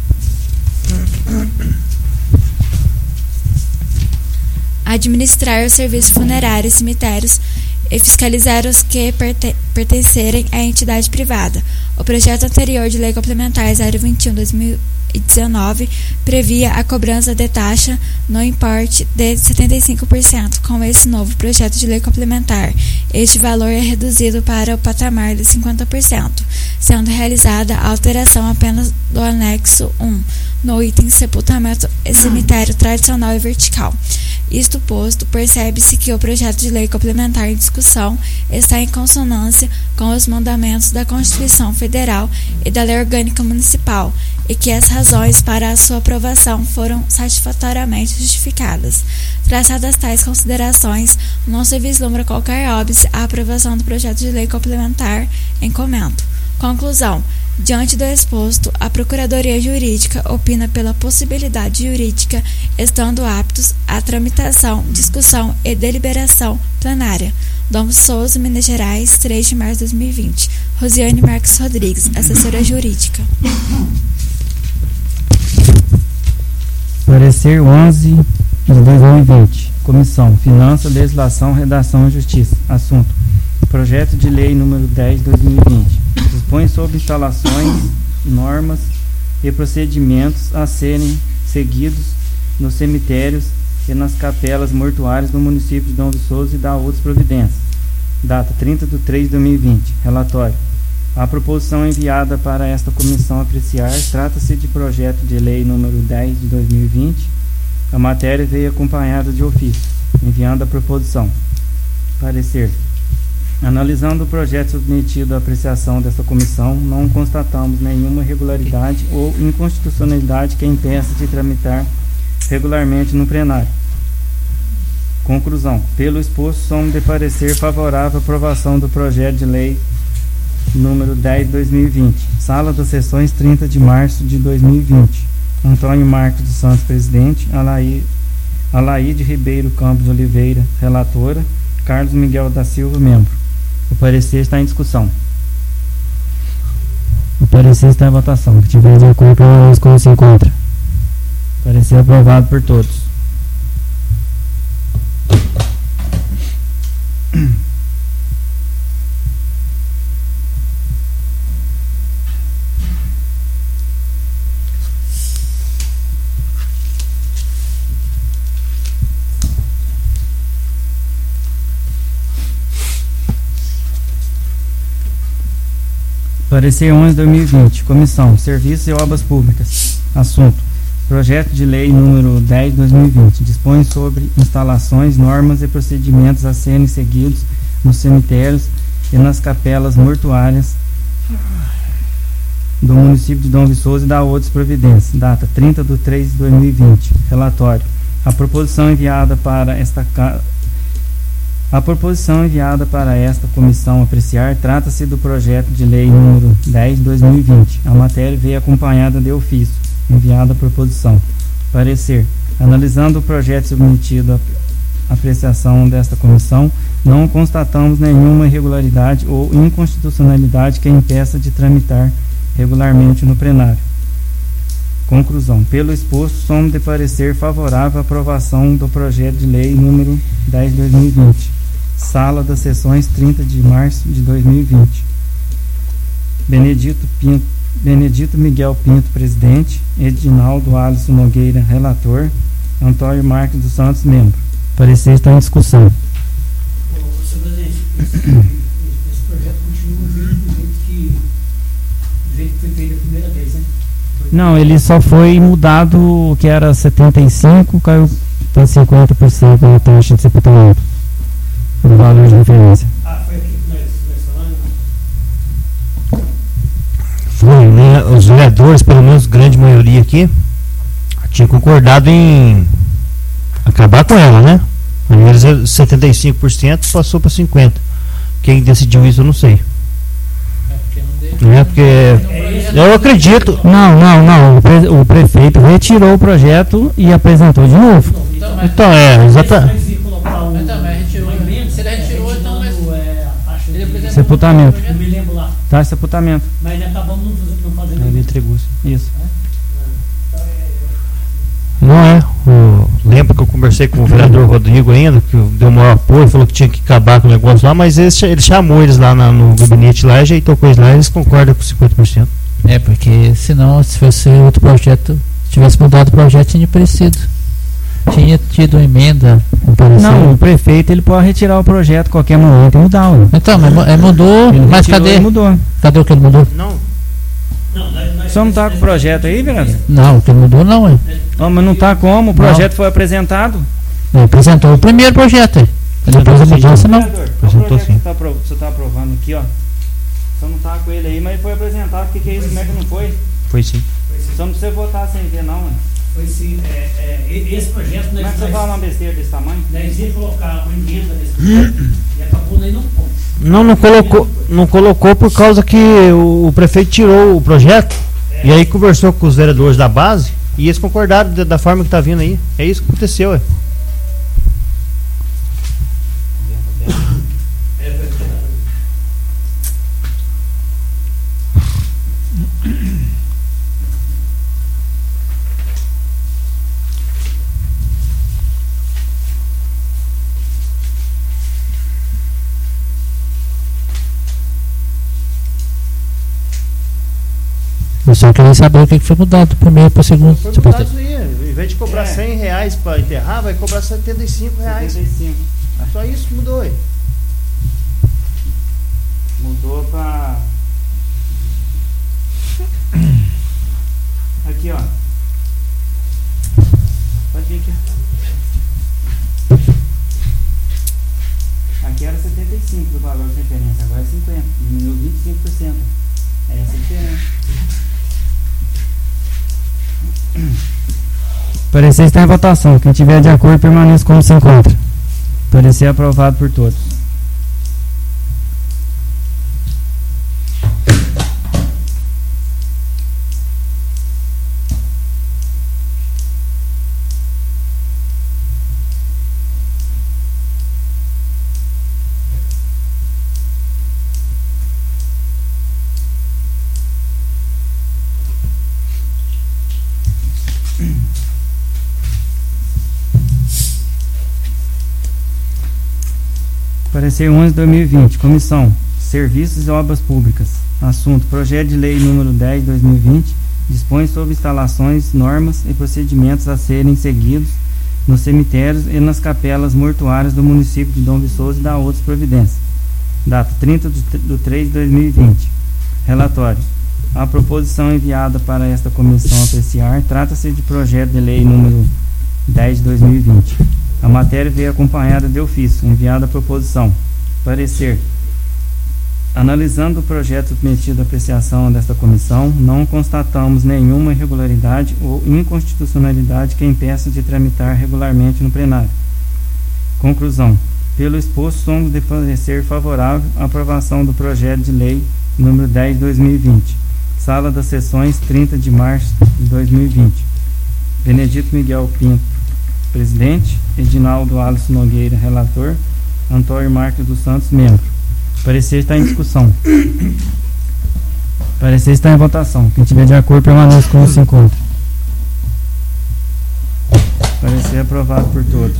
administrar os serviços funerários e cemitérios e fiscalizar os que perte- pertencerem à entidade privada. O projeto anterior de Lei Complementar zero vinte e um barra dois mil e dezenove previa a cobrança de taxa no importe de setenta e cinco por cento. Com esse novo projeto de lei complementar, este valor é reduzido para o patamar de cinquenta por cento, sendo realizada a alteração apenas do anexo um, no item sepultamento e cemitério tradicional e vertical. Isto posto, percebe-se que o projeto de lei complementar em discussão está em consonância com os mandamentos da Constituição Federal e da Lei Orgânica Municipal, e que as razões para a sua aprovação foram satisfatoriamente justificadas. Traçadas tais considerações, não se vislumbra qualquer óbice à aprovação do projeto de lei complementar em comento. Conclusão. Diante do exposto, a Procuradoria Jurídica opina pela possibilidade jurídica, estando aptos à tramitação, discussão e deliberação plenária. Dom Souza, Minas Gerais, três de março de dois mil e vinte. Rosiane Marques Rodrigues, assessora jurídica. Parecer onze de dois mil e vinte. Comissão Finanças, Legislação, Redação e Justiça. Assunto: Projeto de Lei número dez de dois mil e vinte. Dispõe sobre instalações, normas e procedimentos a serem seguidos nos cemitérios e nas capelas mortuárias do município de Dom Viçoso e dá outras providências. Data trinta de três de dois mil e vinte. Relatório. A proposição enviada para esta comissão apreciar trata-se de projeto de lei número dez de dois mil e vinte. A matéria veio acompanhada de ofício, enviando a proposição. Parecer. Analisando o projeto submetido à apreciação desta comissão, não constatamos nenhuma irregularidade ou inconstitucionalidade que impeça de tramitar regularmente no plenário. Conclusão. Pelo exposto, somos de parecer favorável à aprovação do projeto de lei número dez de dois mil e vinte. Sala das Sessões, trinta de março de dois mil e vinte. Antônio Marcos dos Santos, presidente. Alaí, Alaíde Ribeiro Campos de Oliveira, relatora. Carlos Miguel da Silva, membro. O parecer está em discussão. O parecer está em votação. Se tiver de acordo, como se encontra. Parecer aprovado por todos. Parecer onze de dois mil e vinte. Comissão Serviços e Obras Públicas. Assunto: Projeto de Lei número dez de dois mil e vinte. Dispõe sobre instalações, normas e procedimentos a serem seguidos nos cemitérios e nas capelas mortuárias do município de Dom Viçoso e dá outras providências. Data trinta de três de dois mil e vinte. Relatório. A proposição enviada para esta casa A proposição enviada para esta comissão apreciar trata-se do projeto de lei número dez de dois mil e vinte. A matéria veio acompanhada de ofício, enviada a proposição. Parecer. Analisando o projeto submetido à apreciação desta comissão, não constatamos nenhuma irregularidade ou inconstitucionalidade que impeça de tramitar regularmente no plenário. Conclusão. Pelo exposto, somos de parecer favorável à aprovação do projeto de lei número dez de dois mil e vinte. Sala das Sessões, trinta de março de dois mil e vinte. Benedito, Pinto, Benedito Miguel Pinto, presidente. Edinaldo Alisson Nogueira, relator. Antônio Marques dos Santos, membro. Parecer está em discussão. Ô, senhor presidente, esse, esse projeto continua vindo do jeito que, do jeito que foi feito a primeira vez, né? Não, ele só foi mudado, o que era setenta e cinco, caiu para cinquenta por cento na taxa de sepultamento. O valor de referência. Ah, foi aqui que nós, nós falamos? Foi, né? Os vereadores, pelo menos grande maioria aqui, tinha concordado em acabar com ela, né? Aí setenta e cinco por cento passou para cinquenta por cento. Quem decidiu isso eu não sei. Não é porque eu acredito. Não, não, não. O, pre, o prefeito retirou o projeto e apresentou de novo. Então é, exatamente. Mas também retirou. Se ele retirou, então. Mas... sepultamento. Eu me lembro lá. Tá, sepultamento. Mas acabamos não fazendo. Não fazendo Ele entregou, sim. Isso. Não é. O, lembro que eu conversei com o vereador Rodrigo ainda, que deu maior apoio, falou que tinha que acabar com o negócio lá, mas ele, ele chamou eles lá na, no gabinete lá, ajeitou com eles lá, e eles concordam com cinquenta por cento. É, porque senão, se fosse outro projeto, tivesse mudado o projeto, tinha parecido. Tinha tido emenda. Não, o prefeito ele pode retirar o projeto a qualquer momento e mudar. Ué. Então, mas é, mudou, Ele mas retirou cadê? e mudou. Cadê o que ele mudou? Não. Não, nós, nós, Só não tá com o projeto aí, vereador? Não, o que ele mudou não, é. Oh, mas não tá como? O projeto foi apresentado? Ele apresentou o primeiro projeto aí. Depois a mudança não. Vereador, Apresentou o projeto sim. que tá apro- você tá aprovando aqui, ó. Só não tá com ele aí, mas ele foi apresentado. O que, que é isso? Como é que não foi? Foi sim. Só não precisa votar sem ver, não, ué. Foi sim, é, é, e- esse projeto Como é nós, que você nós, fala uma besteira desse tamanho? nós ia colocar uma emenda nesse projeto e acabou nem não pôr. Não, não colocou, não colocou por causa que o, o prefeito tirou o projeto e aí conversou com os vereadores da base e eles concordaram da, da forma que tá vindo aí. É isso que aconteceu, é. É, foi- Eu só queria saber o que que foi mudado do primeiro para o segundo. Foi Você mudado pode- isso aí. Em vez de cobrar É. cem reais para enterrar, vai cobrar setenta e cinco reais. setenta e cinco. Só isso que mudou aí. Mudou pra. Aqui, ó. Pode vir aqui. Aqui era setenta e cinco do valor de referência, agora é cinquenta. Diminuiu vinte e cinco por cento. É essa a diferença. Parecer está em votação. Quem tiver de acordo permaneça como se encontra. Parecer aprovado por todos. Parecer onze de dois mil e vinte. Comissão. Serviços e Obras Públicas. Assunto. Projeto de Lei número dez de dois mil e vinte. Dispõe sobre instalações, normas e procedimentos a serem seguidos nos cemitérios e nas capelas mortuárias do município de Dom Viçoso e da outras providências. Data trinta de três de dois mil e vinte. Relatório. A proposição enviada para esta comissão apreciar trata-se de projeto de lei número dez de dois mil e vinte. A matéria veio acompanhada de ofício, enviada à proposição. Parecer. Analisando o projeto submetido à apreciação desta comissão, não constatamos nenhuma irregularidade ou inconstitucionalidade que impeça de tramitar regularmente no plenário. Conclusão. Pelo exposto, somos de parecer favorável à aprovação do projeto de lei número dez de dois mil e vinte. Sala das sessões, trinta de março de dois mil e vinte. Benedito Miguel Pinto, presidente. Edinaldo Alisson Nogueira, relator. Antônio Marques dos Santos, membro. Parecer está em discussão. Parecer está em votação. Quem tiver de acordo permaneça como se encontra. Parecer aprovado por todos.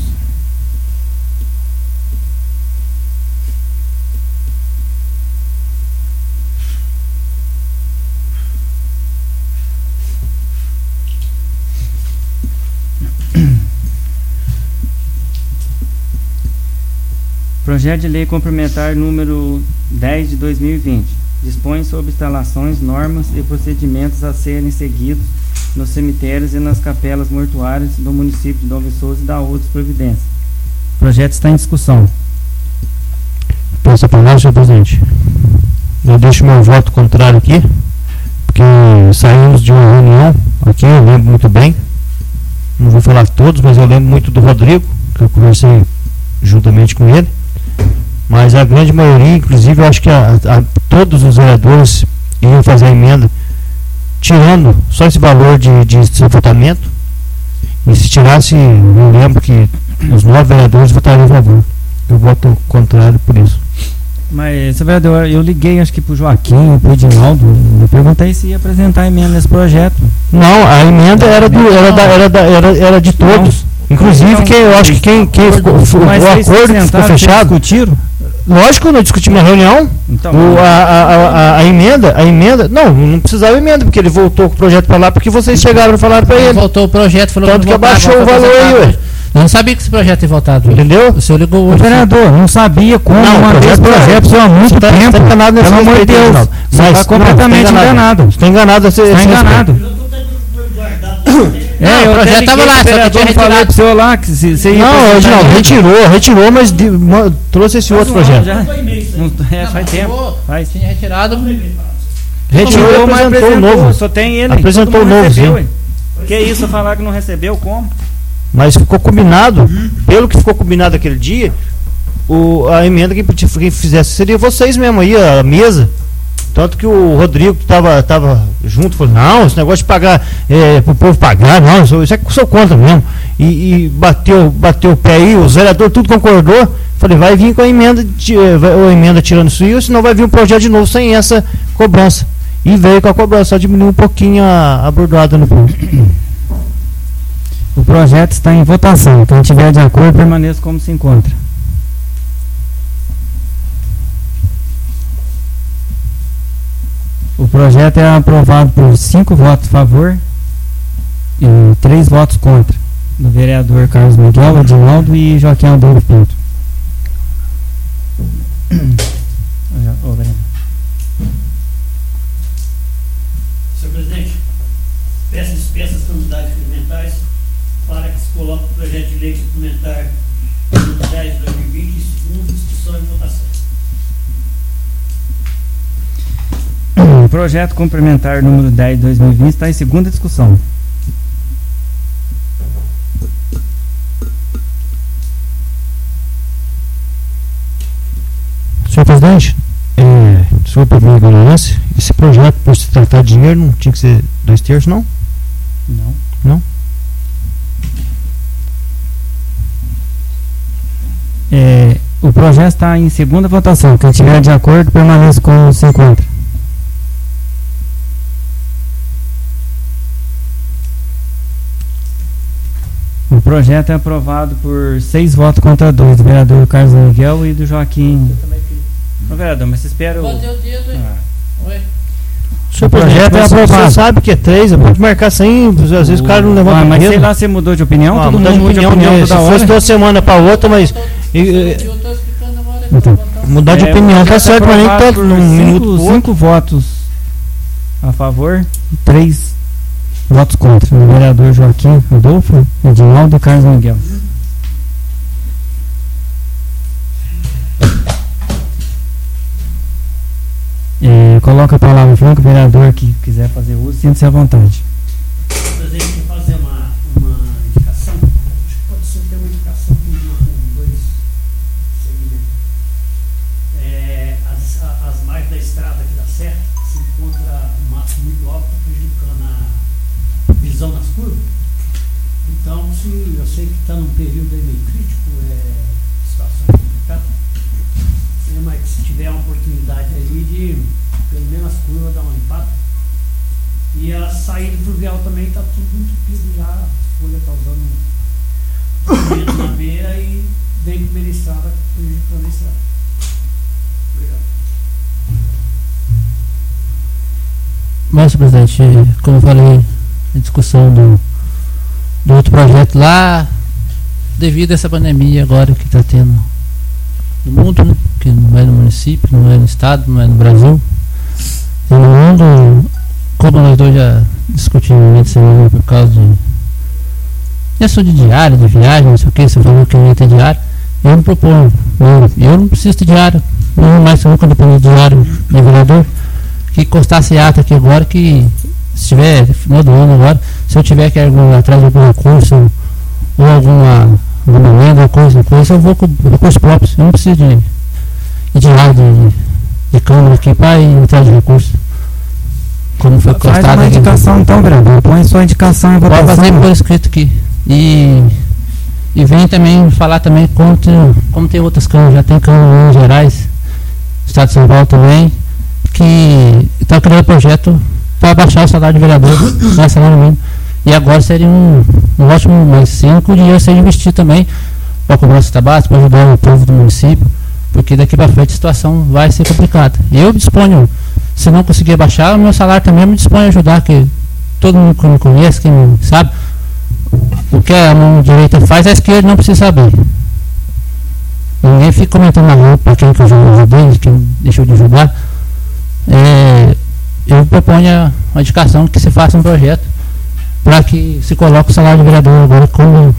Projeto de Lei Complementar número dez de dois mil e vinte. Dispõe sobre instalações, normas e procedimentos a serem seguidos nos cemitérios e nas capelas mortuárias do município de Dom Viçoso e da outras providências. O projeto está em discussão. Peço a palavra, senhor presidente. Eu deixo meu voto contrário aqui, porque saímos de uma reunião aqui, eu lembro muito bem. Não vou falar todos, mas eu lembro muito do Rodrigo, que eu conversei juntamente com ele. Mas a grande maioria, inclusive, eu acho que a, a, todos os vereadores iam fazer a emenda, tirando só esse valor de, de sepultamento. E se tirasse, eu lembro que os nove vereadores votariam a favor. Eu voto contrário por isso. Mas, seu vereador, eu liguei acho que pro Joaquim, pro Edinaldo, eu perguntei se ia apresentar a emenda nesse projeto. Não, a emenda era, do, era, da, era, da, era, era de todos. Não. Inclusive, não, quem, eu acho que quem, quem ficou, o acordo que ficou fechado. Discutiram? Lógico, nós discutimos na reunião. Então, o, a, a, a, a emenda, a emenda, não, não precisava emenda, porque ele voltou com o projeto para lá, porque vocês chegaram e falaram para ele. Voltou o projeto, falou Tanto que, que abaixou o valor aí, ué. Eu não sabia que esse projeto ia voltar. Entendeu? O senhor ligou hoje. Vereador, não sabia como não, manter esse projeto há muito tá, tempo. Você está enganado nesse pelo amor de Deus. Deus. Você está completamente não, enganado. Você está enganado. Você está enganado. É, eu o projeto estava lá, só que tinha falei pro senhor lá que se, se não, hoje não, retirou, retirou, mas de, uma, trouxe esse outro projeto. Já, não, é, faz tempo. Faz. Tinha retirado. Retirou, mas apresentou o novo. Só tem ele. Apresentou o novo, sim. Que isso, falar que não recebeu, como? Mas ficou combinado, pelo que ficou combinado aquele dia, o, a emenda que quem fizesse seria vocês mesmo aí, a mesa. Tanto que o Rodrigo que estava tava junto falou, não, esse negócio de pagar é, para o povo pagar, não, isso, isso é que sou contra mesmo. E, e bateu, bateu o pé aí, os vereadores tudo concordou. Falei, vai vir com a emenda, ou a emenda tirando isso aí, senão vai vir um projeto de novo sem essa cobrança. E veio com a cobrança, só diminuiu um pouquinho a, a bordada no ponto. O projeto está em votação. Quem tiver de acordo, permaneça como se encontra. O projeto é aprovado por cinco votos a favor e três votos contra, do vereador Carlos Miguel, Edinaldo e Joaquim Aldeiro Pinto. Senhor presidente, peço dispensas para unidades suplementares para que se coloque o projeto de lei suplementar número dez de dois mil e vinte em segunda discussão e votação. O projeto complementar número dez de dois mil e vinte está em segunda discussão. Senhor presidente, é, desculpa a minha ignorância, esse projeto, por se tratar de dinheiro, não tinha que ser dois terços, não? Não. Não? É, o projeto está em segunda votação. Quem estiver de acordo, permaneça como se encontra. O projeto é aprovado por seis votos contra dois, do vereador Carlos Miguel e do Joaquim. Ô, vereador, mas você espera o... Botei o dedo, hein? Ah. Oi? O projeto é aprovado. Você sabe que é três, pode marcar sem, às vezes o, o cara não levanta. Ah, mas sei lá, você mudou de opinião? Ah, todo mudou mundo de opinião, opinião de, se fosse de uma semana para outra, mas... E, eu estou explicando agora. Então, mudar de é, opinião, tá certo, mas nem tanto. Num minuto, cinco votos a favor e três votos contra. O vereador Joaquim Rodolfo, Edinaldo e Carlos Miguel. É, coloca a palavra franca, o vereador que quiser fazer uso, sinta-se à vontade. Presidente, quer fazer uma, uma indicação? Acho que pode ser até uma indicação com, com dois segmentos. É, as, a, as margens da estrada aqui da Serra se encontra um mato muito alto, prejudicando a visão nas curvas. Então, se eu sei que está num período aí meio crítico, é, situação complicada, mas se tiver uma oportunidade aí de, pelo menos as curvas, dar uma limpada. E a saída fluvial também está tudo muito piso já, a folha está usando vento na beira e vem primeira estrada, prejudicando a estrada. Obrigado. Mas, presidente, como eu falei, a discussão do, do outro projeto lá, devido a essa pandemia agora que está tendo no mundo, né? Que não é no município, não é no estado, não é no Brasil. E no mundo, como nós dois já discutimos nessa semana por causa de isso de diário, de viagem, não sei o que, você falou que não ia ter diário, eu me proponho, eu, eu não preciso de diário, não mais eu nunca dependi de diário de vereador, que constasse ata aqui agora, que se tiver final do ano agora, se eu tiver que ir atrás de algum recurso ou alguma alguma emenda, ou coisa, coisa, eu vou com recursos próprios, eu não preciso de, de diário de, de câmara aqui para ir atrás de recursos. Como foi constado. Faz uma indicação aqui, então, vereador, põe sua indicação em votação. Pode fazer por escrito aqui. E, e vem também falar também como tem, como tem outras câmaras, já tem câmara em Minas Gerais, Estado de São Paulo também, que está criando projeto para baixar o salário de vereador, né, salário mínimo. E agora seria um, um ótimo, mas cinco dinheiro ser investido também para cobrar essa base, para ajudar o povo do município, porque daqui para frente a situação vai ser complicada. Eu disponho, se não conseguir baixar, o meu salário também eu me disponho a ajudar, que todo mundo que me conhece, quem me sabe, o que a mão direita faz, a esquerda não precisa saber. Ninguém fica comentando na rua para quem que eu já ajudei, quem deixou de ajudar. É, eu proponho a indicação que se faça um projeto para que se coloque o salário de vereador agora como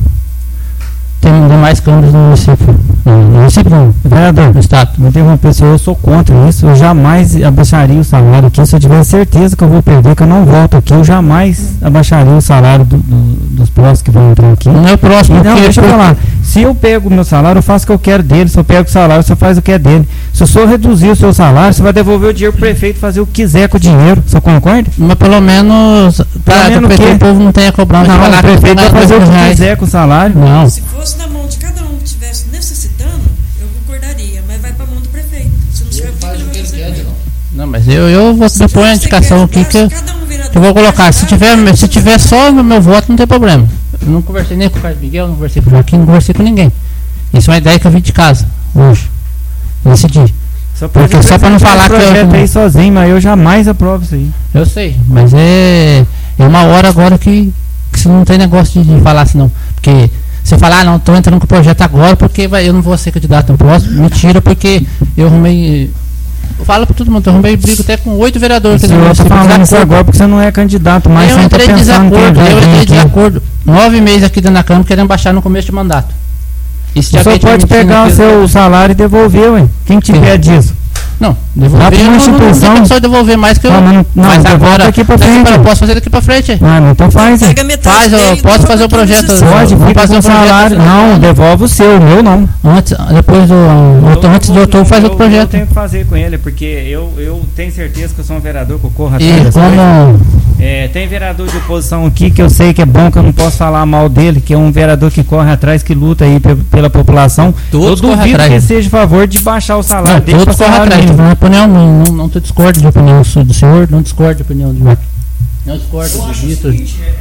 tem demais câmaras no município. No município não, vereador, no estado. Me interromper, eu sou contra isso, eu jamais abaixaria o salário aqui, se eu tiver certeza que eu vou perder, que eu não volto aqui, eu jamais abaixaria o salário do, do, dos próximos que vão entrar aqui. Não é o próximo, não, deixa eu falar, se eu pego o meu salário, eu faço o que eu quero dele, se eu pego o salário, você faz o que é dele. Se o senhor reduzir o seu salário, você vai devolver o dinheiro pro prefeito fazer o que quiser com o dinheiro, você concorda? Mas pelo menos, para que o povo não tenha cobrado. Não, o prefeito vai fazer o que quiser com o salário. Não. Se fosse na mão de cada um que estivesse necessitando, eu concordaria, mas vai para a mão do prefeito. Se não tiver, faz o que ele quer, não. Não, mas eu, eu vou depois a indicação aqui que eu, que eu vou colocar. Se tiver, se tiver só no meu voto, não tem problema. Eu não conversei nem com o Carlos Miguel, não conversei com o Joaquim, não conversei com ninguém. Isso é uma ideia que eu vim de casa, hoje. Eu decidi. Só porque só para não falar que eu projeto aí sozinho, mas eu jamais aprovo isso aí. Eu sei, mas é, é uma hora agora que, que você não tem negócio de, de falar assim não. Porque você falar, ah, não, estou entrando com o projeto agora porque vai, eu não vou ser candidato no próximo. Mentira, porque eu arrumei. Eu falo para todo mundo, eu arrumei brigo até com oito vereadores. Você está falando isso agora porque você não é candidato, mas eu entrei em desacordo, eu entrei em desacordo. Nove meses aqui dentro da Câmara querendo baixar no começo de mandato. Você só pode pegar o seu salário e devolver, ué. Quem te pede isso? Não, devolver, eu não, não, não só devolver mais que eu. Não, não, mas não, agora, aqui pra frente. eu posso fazer daqui pra frente. Ah, não, então faz. Faz, eu posso fazer o projeto. Pode, vamos fazer o salário. Não, devolve o seu, o meu não. Antes, depois do. Eu, antes de outubro faz outro projeto. Eu tenho que fazer com ele, porque eu, eu tenho certeza que eu sou um vereador que eu corro atrás. E como. É, tem vereador de oposição aqui que eu sei que é bom, que eu não posso falar mal dele, que é um vereador que corre atrás, que luta aí pela população. Todos eu duvido atrás. que seja a favor de baixar o salário não, dele. Todos correm atrás. Não, opinião, não, não, não te discordo de opinião do senhor, não discordo de opinião do Joaquim. Não discordo do Vitor.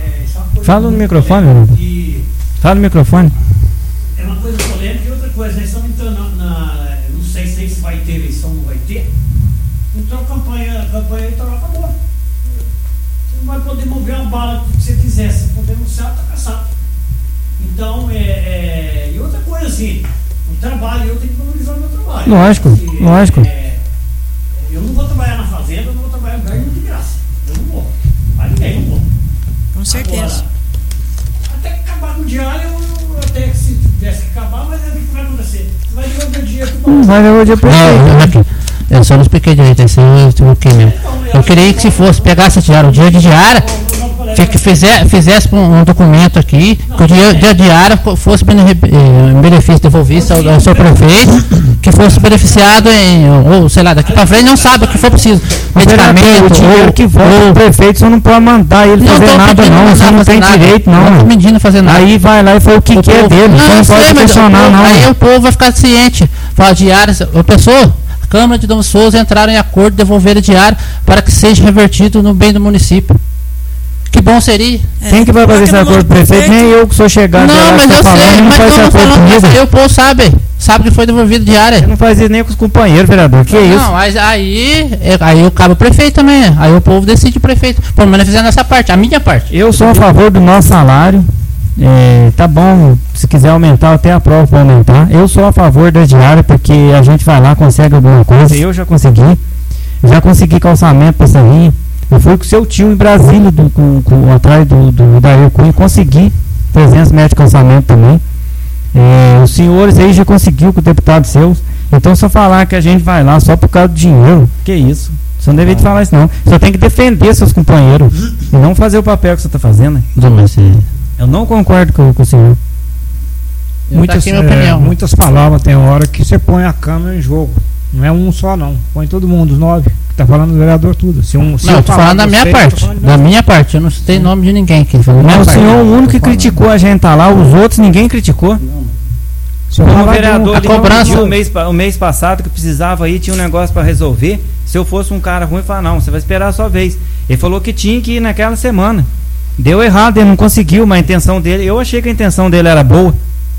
Fala no microfone, meu. Fala no microfone. É uma coisa polêmica e outra coisa, nós estamos entrando na, na. Não sei se vai ter eleição ou não vai ter. Então a campanha, a campanha eleitoral acabou. Você não vai poder mover uma bala que você quiser. Se for denunciar, está caçado. Então, é, é. E outra coisa assim, o trabalho, eu tenho que valorizar o meu trabalho. Lógico, porque, lógico. É, eu não vou trabalhar na fazenda, eu não vou trabalhar em lugar de graça. Eu não vou. Vai ninguém, não vou. Com certeza. Agora, até que acabar com o diário, eu, até que se tivesse que acabar, mas é o que vai acontecer. Você vai devolver o dinheiro que Não vai devolver o dinheiro para eu só não expliquei direito, esse eu equivoquei mesmo. Eu queria que se fosse, pegasse diário, o dia de diária, que fizer, fizesse um, um documento aqui, que o dia, dia de diária fosse em benefício devolvido ao, ao seu prefeito, que fosse beneficiado em, ou sei lá, daqui para frente, não sabe o que for preciso. Medicamento, o dinheiro que volta o prefeito, você não pode mandar ele fazer nada, não, você não tem direito, não. Não tô pedindo fazer nada. Aí vai lá e foi o que quer dele, você não pode questionar, não. Aí o povo vai ficar ciente, fala diária, a pessoa. Câmara de Dom Souza entraram em acordo de devolver o diário para que seja revertido no bem do município. Que bom seria. É, quem que vai fazer esse acordo, prefeito? Nem eu que sou chegado. Não, mas eu falando, sei, mas eu não falando que o povo sabe. Sabe que foi devolvido diário. Você não faz isso nem com os companheiros, vereador. Que não, isso? Não, mas aí, aí eu cabo o prefeito também. Aí o povo decide o prefeito. Pelo menos fizendo essa parte, a minha parte. Eu sou a favor do nosso salário. É, tá bom, se quiser aumentar, eu até aprovo para aumentar. Eu sou a favor da diária, porque a gente vai lá, consegue alguma coisa. Eu já consegui, já consegui calçamento para sair. Eu fui com o seu tio em Brasília, do, com, com, atrás do, do Daí Cunha, consegui trezentos metros de calçamento também. É, os senhores aí já conseguiu com o deputado seus. Então, só falar que a gente vai lá só por causa do dinheiro, que isso? Você não deveria falar isso, não. Você tem que defender seus companheiros e não fazer o papel que você está fazendo. Eu não concordo com, com o senhor. Muitas, tá é, muitas palavras tem hora que você põe a câmera em jogo. Não é um só, não. Põe todo mundo, os nove. Que tá falando do vereador tudo. Se um, se não, eu tô falando da minha sei, parte. Falando da minha parte. Eu não citei nome de ninguém aqui. Não, o senhor é o único que criticou a gente tá lá. Os outros ninguém criticou. Como o vereador a ele cobrança pediu o mês, o mês passado que precisava aí, tinha um negócio para resolver. Se eu fosse um cara ruim, falar, não, você vai esperar a sua vez. Ele falou que tinha que ir naquela semana. Deu errado, ele não conseguiu, mas a intenção dele, eu achei que a intenção dele era boa.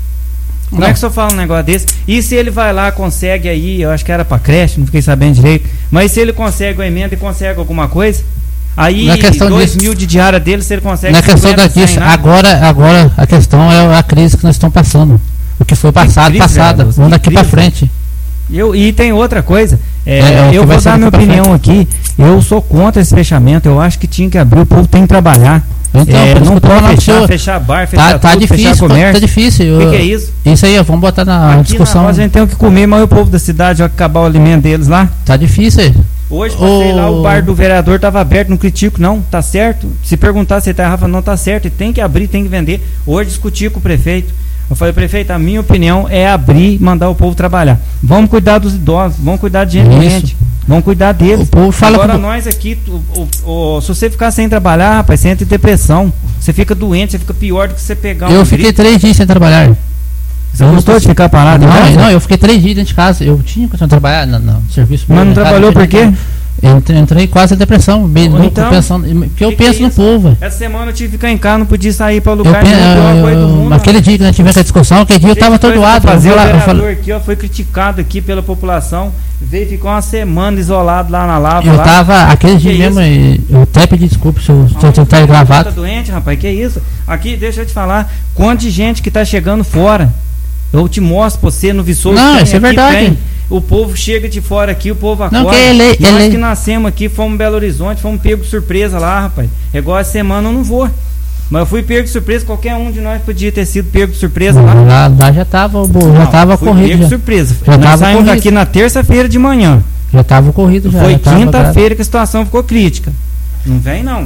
Como não. é que o senhor fala um negócio desse? E se ele vai lá, consegue aí, eu acho que era pra creche, não fiquei sabendo direito, mas se ele consegue uma emenda e consegue alguma coisa, aí dois mil de diária dele, se ele consegue... Na questão disso, agora, agora a questão é a crise que nós estamos passando. O que foi passado, crise, passada, velho, vamos daqui para frente. Eu, e tem outra coisa, é, é, eu vou dar minha opinião frente. aqui, eu sou contra esse fechamento, eu acho que tinha que abrir, o povo tem que trabalhar. Então, é, não pode fechar, fechar bar, fechar tá, tá tudo, difícil, fechar comércio. Tá difícil. O que, que é isso? Isso aí, vamos botar na aqui discussão. Na a gente tem o que comer, mas o povo da cidade vai acabar o alimento deles lá. Tá difícil aí. Hoje, passei oh. lá, o bar do vereador estava aberto, não critico não, tá certo. Se perguntar se tá errado, não tá certo, e tem que abrir, tem que vender. Hoje discuti com o prefeito. Eu falei, prefeito, a minha opinião é abrir e mandar o povo trabalhar. Vamos cuidar dos idosos, vamos cuidar de gente doente, vamos cuidar deles. O povo fala Agora que... nós aqui, o, o, o, se você ficar sem trabalhar, rapaz, você entra em depressão. Você fica doente, você fica pior do que você pegar um Eu fiquei gripe. três dias sem trabalhar. Você eu gostou de ficar parado? Não, não, não, eu fiquei três dias dentro de casa. Eu tinha que trabalhar no, no serviço. Mas não trabalhou por quê? Eu entrei quase em depressão, bem louco, então, pensando, porque eu que penso que é no povo. Essa semana eu tive que ficar em casa, não podia sair para o lugar eu, nenhum, eu, eu, mundo, aquele dia que nós tivemos essa discussão, aquele dia eu estava atordoado. Fazer, o vereador falei, aqui ó, foi criticado aqui pela população, veio e ficou uma semana isolado lá na lava. Eu lá. tava, aquele dia mesmo, isso? eu até pedi desculpa se eu estar gravado. Tá doente, rapaz, que isso? Aqui, deixa eu te falar, quanto de gente que tá chegando fora. Eu te mostro pra você no Viçoso. Não, isso é verdade. Tem. O povo chega de fora aqui, o povo acorda. Não, que ele, Nós ele... que nascemos aqui, fomos em Belo Horizonte, fomos pego de surpresa lá, rapaz. É igual essa semana eu não vou. Mas eu fui pego de surpresa, qualquer um de nós podia ter sido pego de surpresa lá. Lá, lá já tava, já não, tava fui corrido. Pego já. de surpresa. Já nós tava saímos corrido. daqui na terça-feira de manhã. Já tava corrido já. Foi quinta-feira já. que a situação ficou crítica. Não vem não.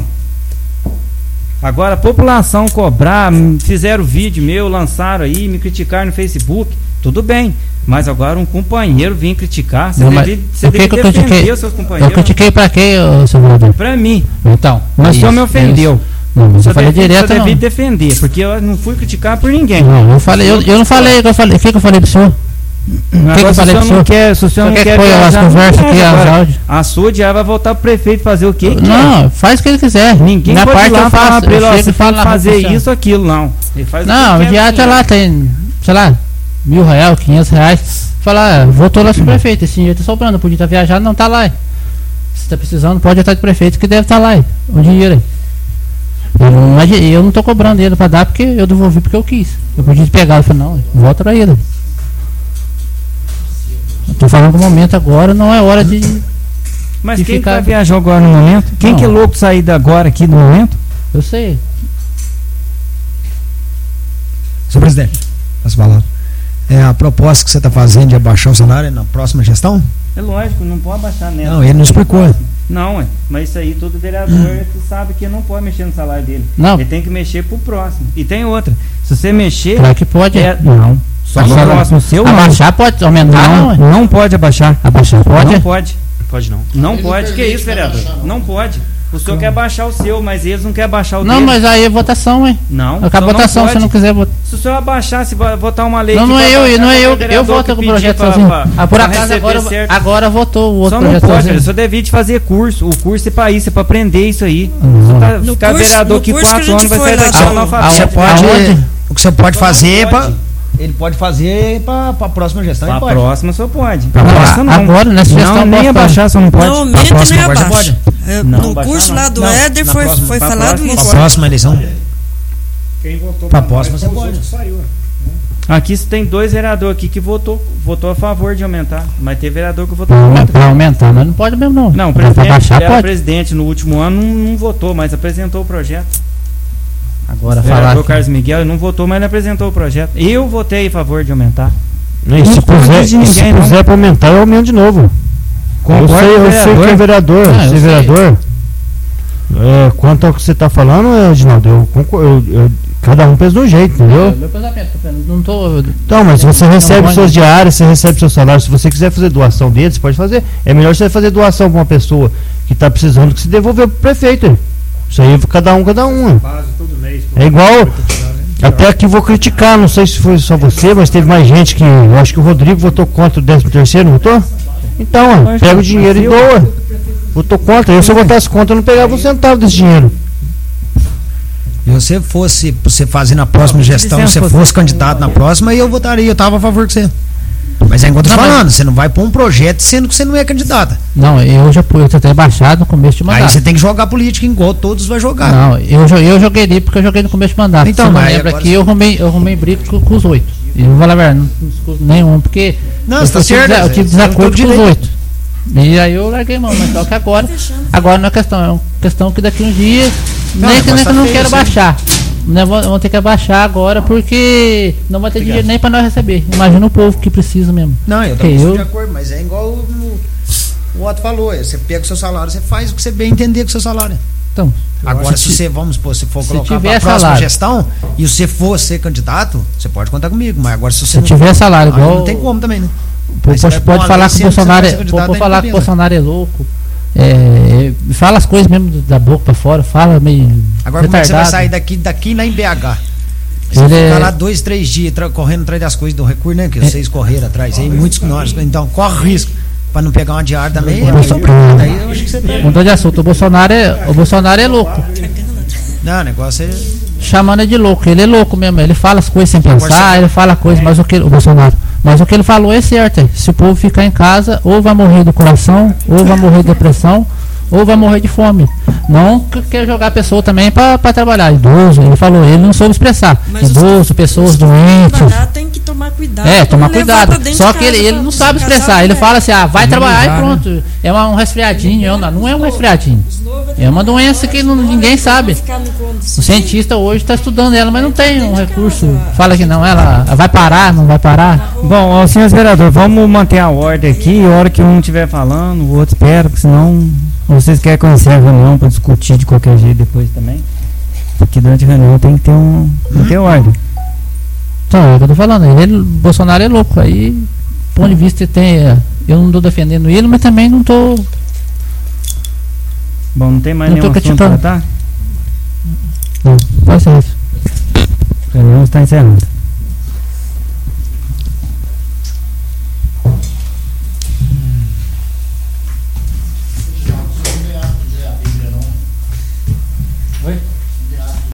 Agora a população cobrar, fizeram vídeo meu, lançaram aí, me criticaram no Facebook, tudo bem. Mas agora um companheiro vir criticar, você deve, você deve que defender critiquei? os seus companheiros. Eu critiquei pra quê, seu vereador? Pra mim. Então. Mas só me ofendeu. Não, mas eu falei deve, direto só não. Deve defender, porque eu não fui criticar por ninguém. Não, eu falei, eu, eu não falei, eu falei, o que, que eu falei pro senhor? Agora, que que eu falei pro senhor? Não quer, se o senhor não quer, quer que as conversas aqui, as áudios? A sua diária vai voltar pro prefeito fazer o quê? Não, faz o que ele quiser. Ninguém Na pode parte lá eu faço, pra ele, ó, você fala tem que fazer isso ou aquilo, não. Ele faz não, o diário tá lá, tem, sei lá, mil reais, quinhentos reais. Falar, voltou lá pro prefeito, esse dinheiro tá sobrando, podia estar viajando, não tá lá. Se tá precisando, pode estar de prefeito que deve estar lá, o dinheiro aí. Eu não, eu não tô cobrando ele pra dar porque eu devolvi porque eu quis. Eu podia pegar, eu falei, não, volta pra ele. Eu tô falando que o momento agora não é hora de. Mas de quem ficar... vai viajar agora no momento? Quem não. que é louco sair agora aqui no momento? Eu sei. Senhor presidente, posso falar? É a proposta que você está fazendo de abaixar o salário na próxima gestão? É lógico, não pode abaixar nessa. Não, ele não explicou. Não, é, mas isso aí todo vereador hum. sabe que não pode mexer no salário dele. Não. Ele tem que mexer pro próximo. E tem outra. Se você mexer. Claro que pode. É, não. Só no próximo seu. Abaixar não. Pode aumentar? Não, não, não pode abaixar. Abaixar pode? Não pode. Pode não. Não ele pode. Que isso, vereador? Não. não pode. O senhor quer baixar o seu, mas eles não querem baixar o não, dele. Não, mas aí é votação, hein? Não. Acaba a votação, se não quiser votar. Se o senhor abaixar, se votar uma lei. Não, não é eu, baixar, não é eu. Eu voto com o projeto pra, sozinho. Pra, ah, por acaso agora, agora votou o outro só projeto não pode, sozinho. O senhor devia de fazer curso. O curso é pra isso, é pra aprender isso aí. Uhum. Tá, no ficar curso, vereador aqui quatro anos vai sair daqui analfabeto. Você pode, o que você pode fazer para ele pode fazer para a próxima gestão. Para a próxima só pode. Pra próxima não. Agora, nessa gestão não, nem abaixar só não pode. Não aumenta nem abaixa. No curso lá do Éder foi, próxima, foi falado próxima, isso. Para a próxima eleição. Quem votou para a próxima você pode. Saiu, né? Aqui tem dois vereadores aqui que votou, votou a favor de aumentar, mas tem vereador que votou contra. Para aumentar, mas não pode mesmo não. Não, o presidente, baixar, era pode. presidente no último ano não, não votou, mas apresentou o projeto. Agora o vereador que... Carlos Miguel ele não votou, mas ele apresentou o projeto. Eu votei a favor de aumentar. E se puser, de ninguém, se puser para aumentar, eu aumento de novo. Eu sei, eu sei que é vereador, ah, ser vereador. É, quanto ao que você está falando, Reginaldo, eu, eu, eu, cada um pensa de um jeito, entendeu? Meu pensamento, não tô... Então, mas você recebe suas diárias, você recebe seu salário. Se você quiser fazer doação dele, você pode fazer. É melhor você fazer doação para uma pessoa que está precisando que se devolver para o prefeito. Isso aí, cada um, cada um. Base, todo mês, é igual, Até aqui vou criticar, não sei se foi só você, mas teve mais gente que. Eu acho que o Rodrigo votou contra o décimo terceiro, não votou? Então, ó, pega o dinheiro e doa. Votou contra. Eu, se eu votasse contra, eu não pegava um centavo desse dinheiro. Se você fosse, você fazer na próxima não, gestão, se você fosse candidato na próxima, eu votaria, eu tava a favor que você. Mas é enquanto eu tô falando, você não vai pôr um projeto sendo que você não é candidata. Não, eu já eu já tenho baixado no começo de mandato. Aí você tem que jogar política igual todos vai jogar. Não, eu, eu joguei ali porque eu joguei no começo de mandato. Então, você não mas lembra aqui, eu arrumei, eu arrumei briga com, com os oito. E não vou falar, não discuto nenhum, porque não, eu, tá eu, certo, tive, eu tive desacordo com os oito. E aí eu larguei mão, mas só que agora, agora não é questão, é uma questão que daqui uns dias, não, nem que nem que eu não quero baixar. Né, vamos ter que abaixar agora porque não vai ter Obrigado. dinheiro nem para nós receber. Imagina o povo que precisa mesmo. Não, eu tô eu... de acordo, mas é igual o, o Otto falou, você pega o seu salário, você faz o que você bem entender com o seu salário. Então, agora se você, vamos supor, se for se colocar para a próxima salário. gestão e você for ser candidato, você pode contar comigo, mas agora se você se não tiver salário, igual não tem como também, né? Pode, pode, pode falar que o Bolsonaro é, pode falar que o Bolsonaro é louco. É, fala as coisas mesmo da boca pra fora, fala meio. Agora como é que você vai sair daqui, daqui lá em B H? Você Ele ficar é... lá dois, três dias tra- correndo atrás das coisas do recurso, né? Que é. vocês correram atrás aí, muitos que nós. Então corre risco pra não pegar uma diária também. É daí eu acho que você tá... Mudou de assunto, o Bolsonaro é, o Bolsonaro é louco. Não, o negócio é. Chamando ele de louco, ele é louco mesmo, ele fala as coisas sem pensar, ele fala coisas, mas o que o Bolsonaro. Mas o que ele falou é certo. Se o povo ficar em casa, ou vai morrer do coração, ou vai morrer de depressão, ou vai morrer de fome. Não quer jogar a pessoa também para trabalhar. Idoso, ele falou, ele não soube expressar. Mas Idoso, pessoas doentes. Tem que tomar cuidado. É, tomar cuidado. Só que ele, ele não sabe expressar. Ele fala assim, ah, vai trabalhar e pronto. É uma, um resfriadinho. É uma, não é um resfriadinho. É uma doença que não, ninguém sabe. O cientista hoje está estudando ela, mas não tem um recurso. Fala que não, ela vai parar, não vai parar. Bom, ó, senhores vereadores, vamos manter a ordem aqui. A hora que um estiver falando, o outro espera, porque senão vocês querem conhecer a reunião para discutir de qualquer jeito depois também. Porque durante a reunião tem que ter um. Tem que ter ordem. Então, é o que eu tô falando, ele, Bolsonaro é louco. Aí, do ponto de vista, tem. Eu não tô defendendo ele, mas também não tô. Bom, não tem mais não nenhum assunto pra tratar? Não, pode ser isso. A reunião está encerrada.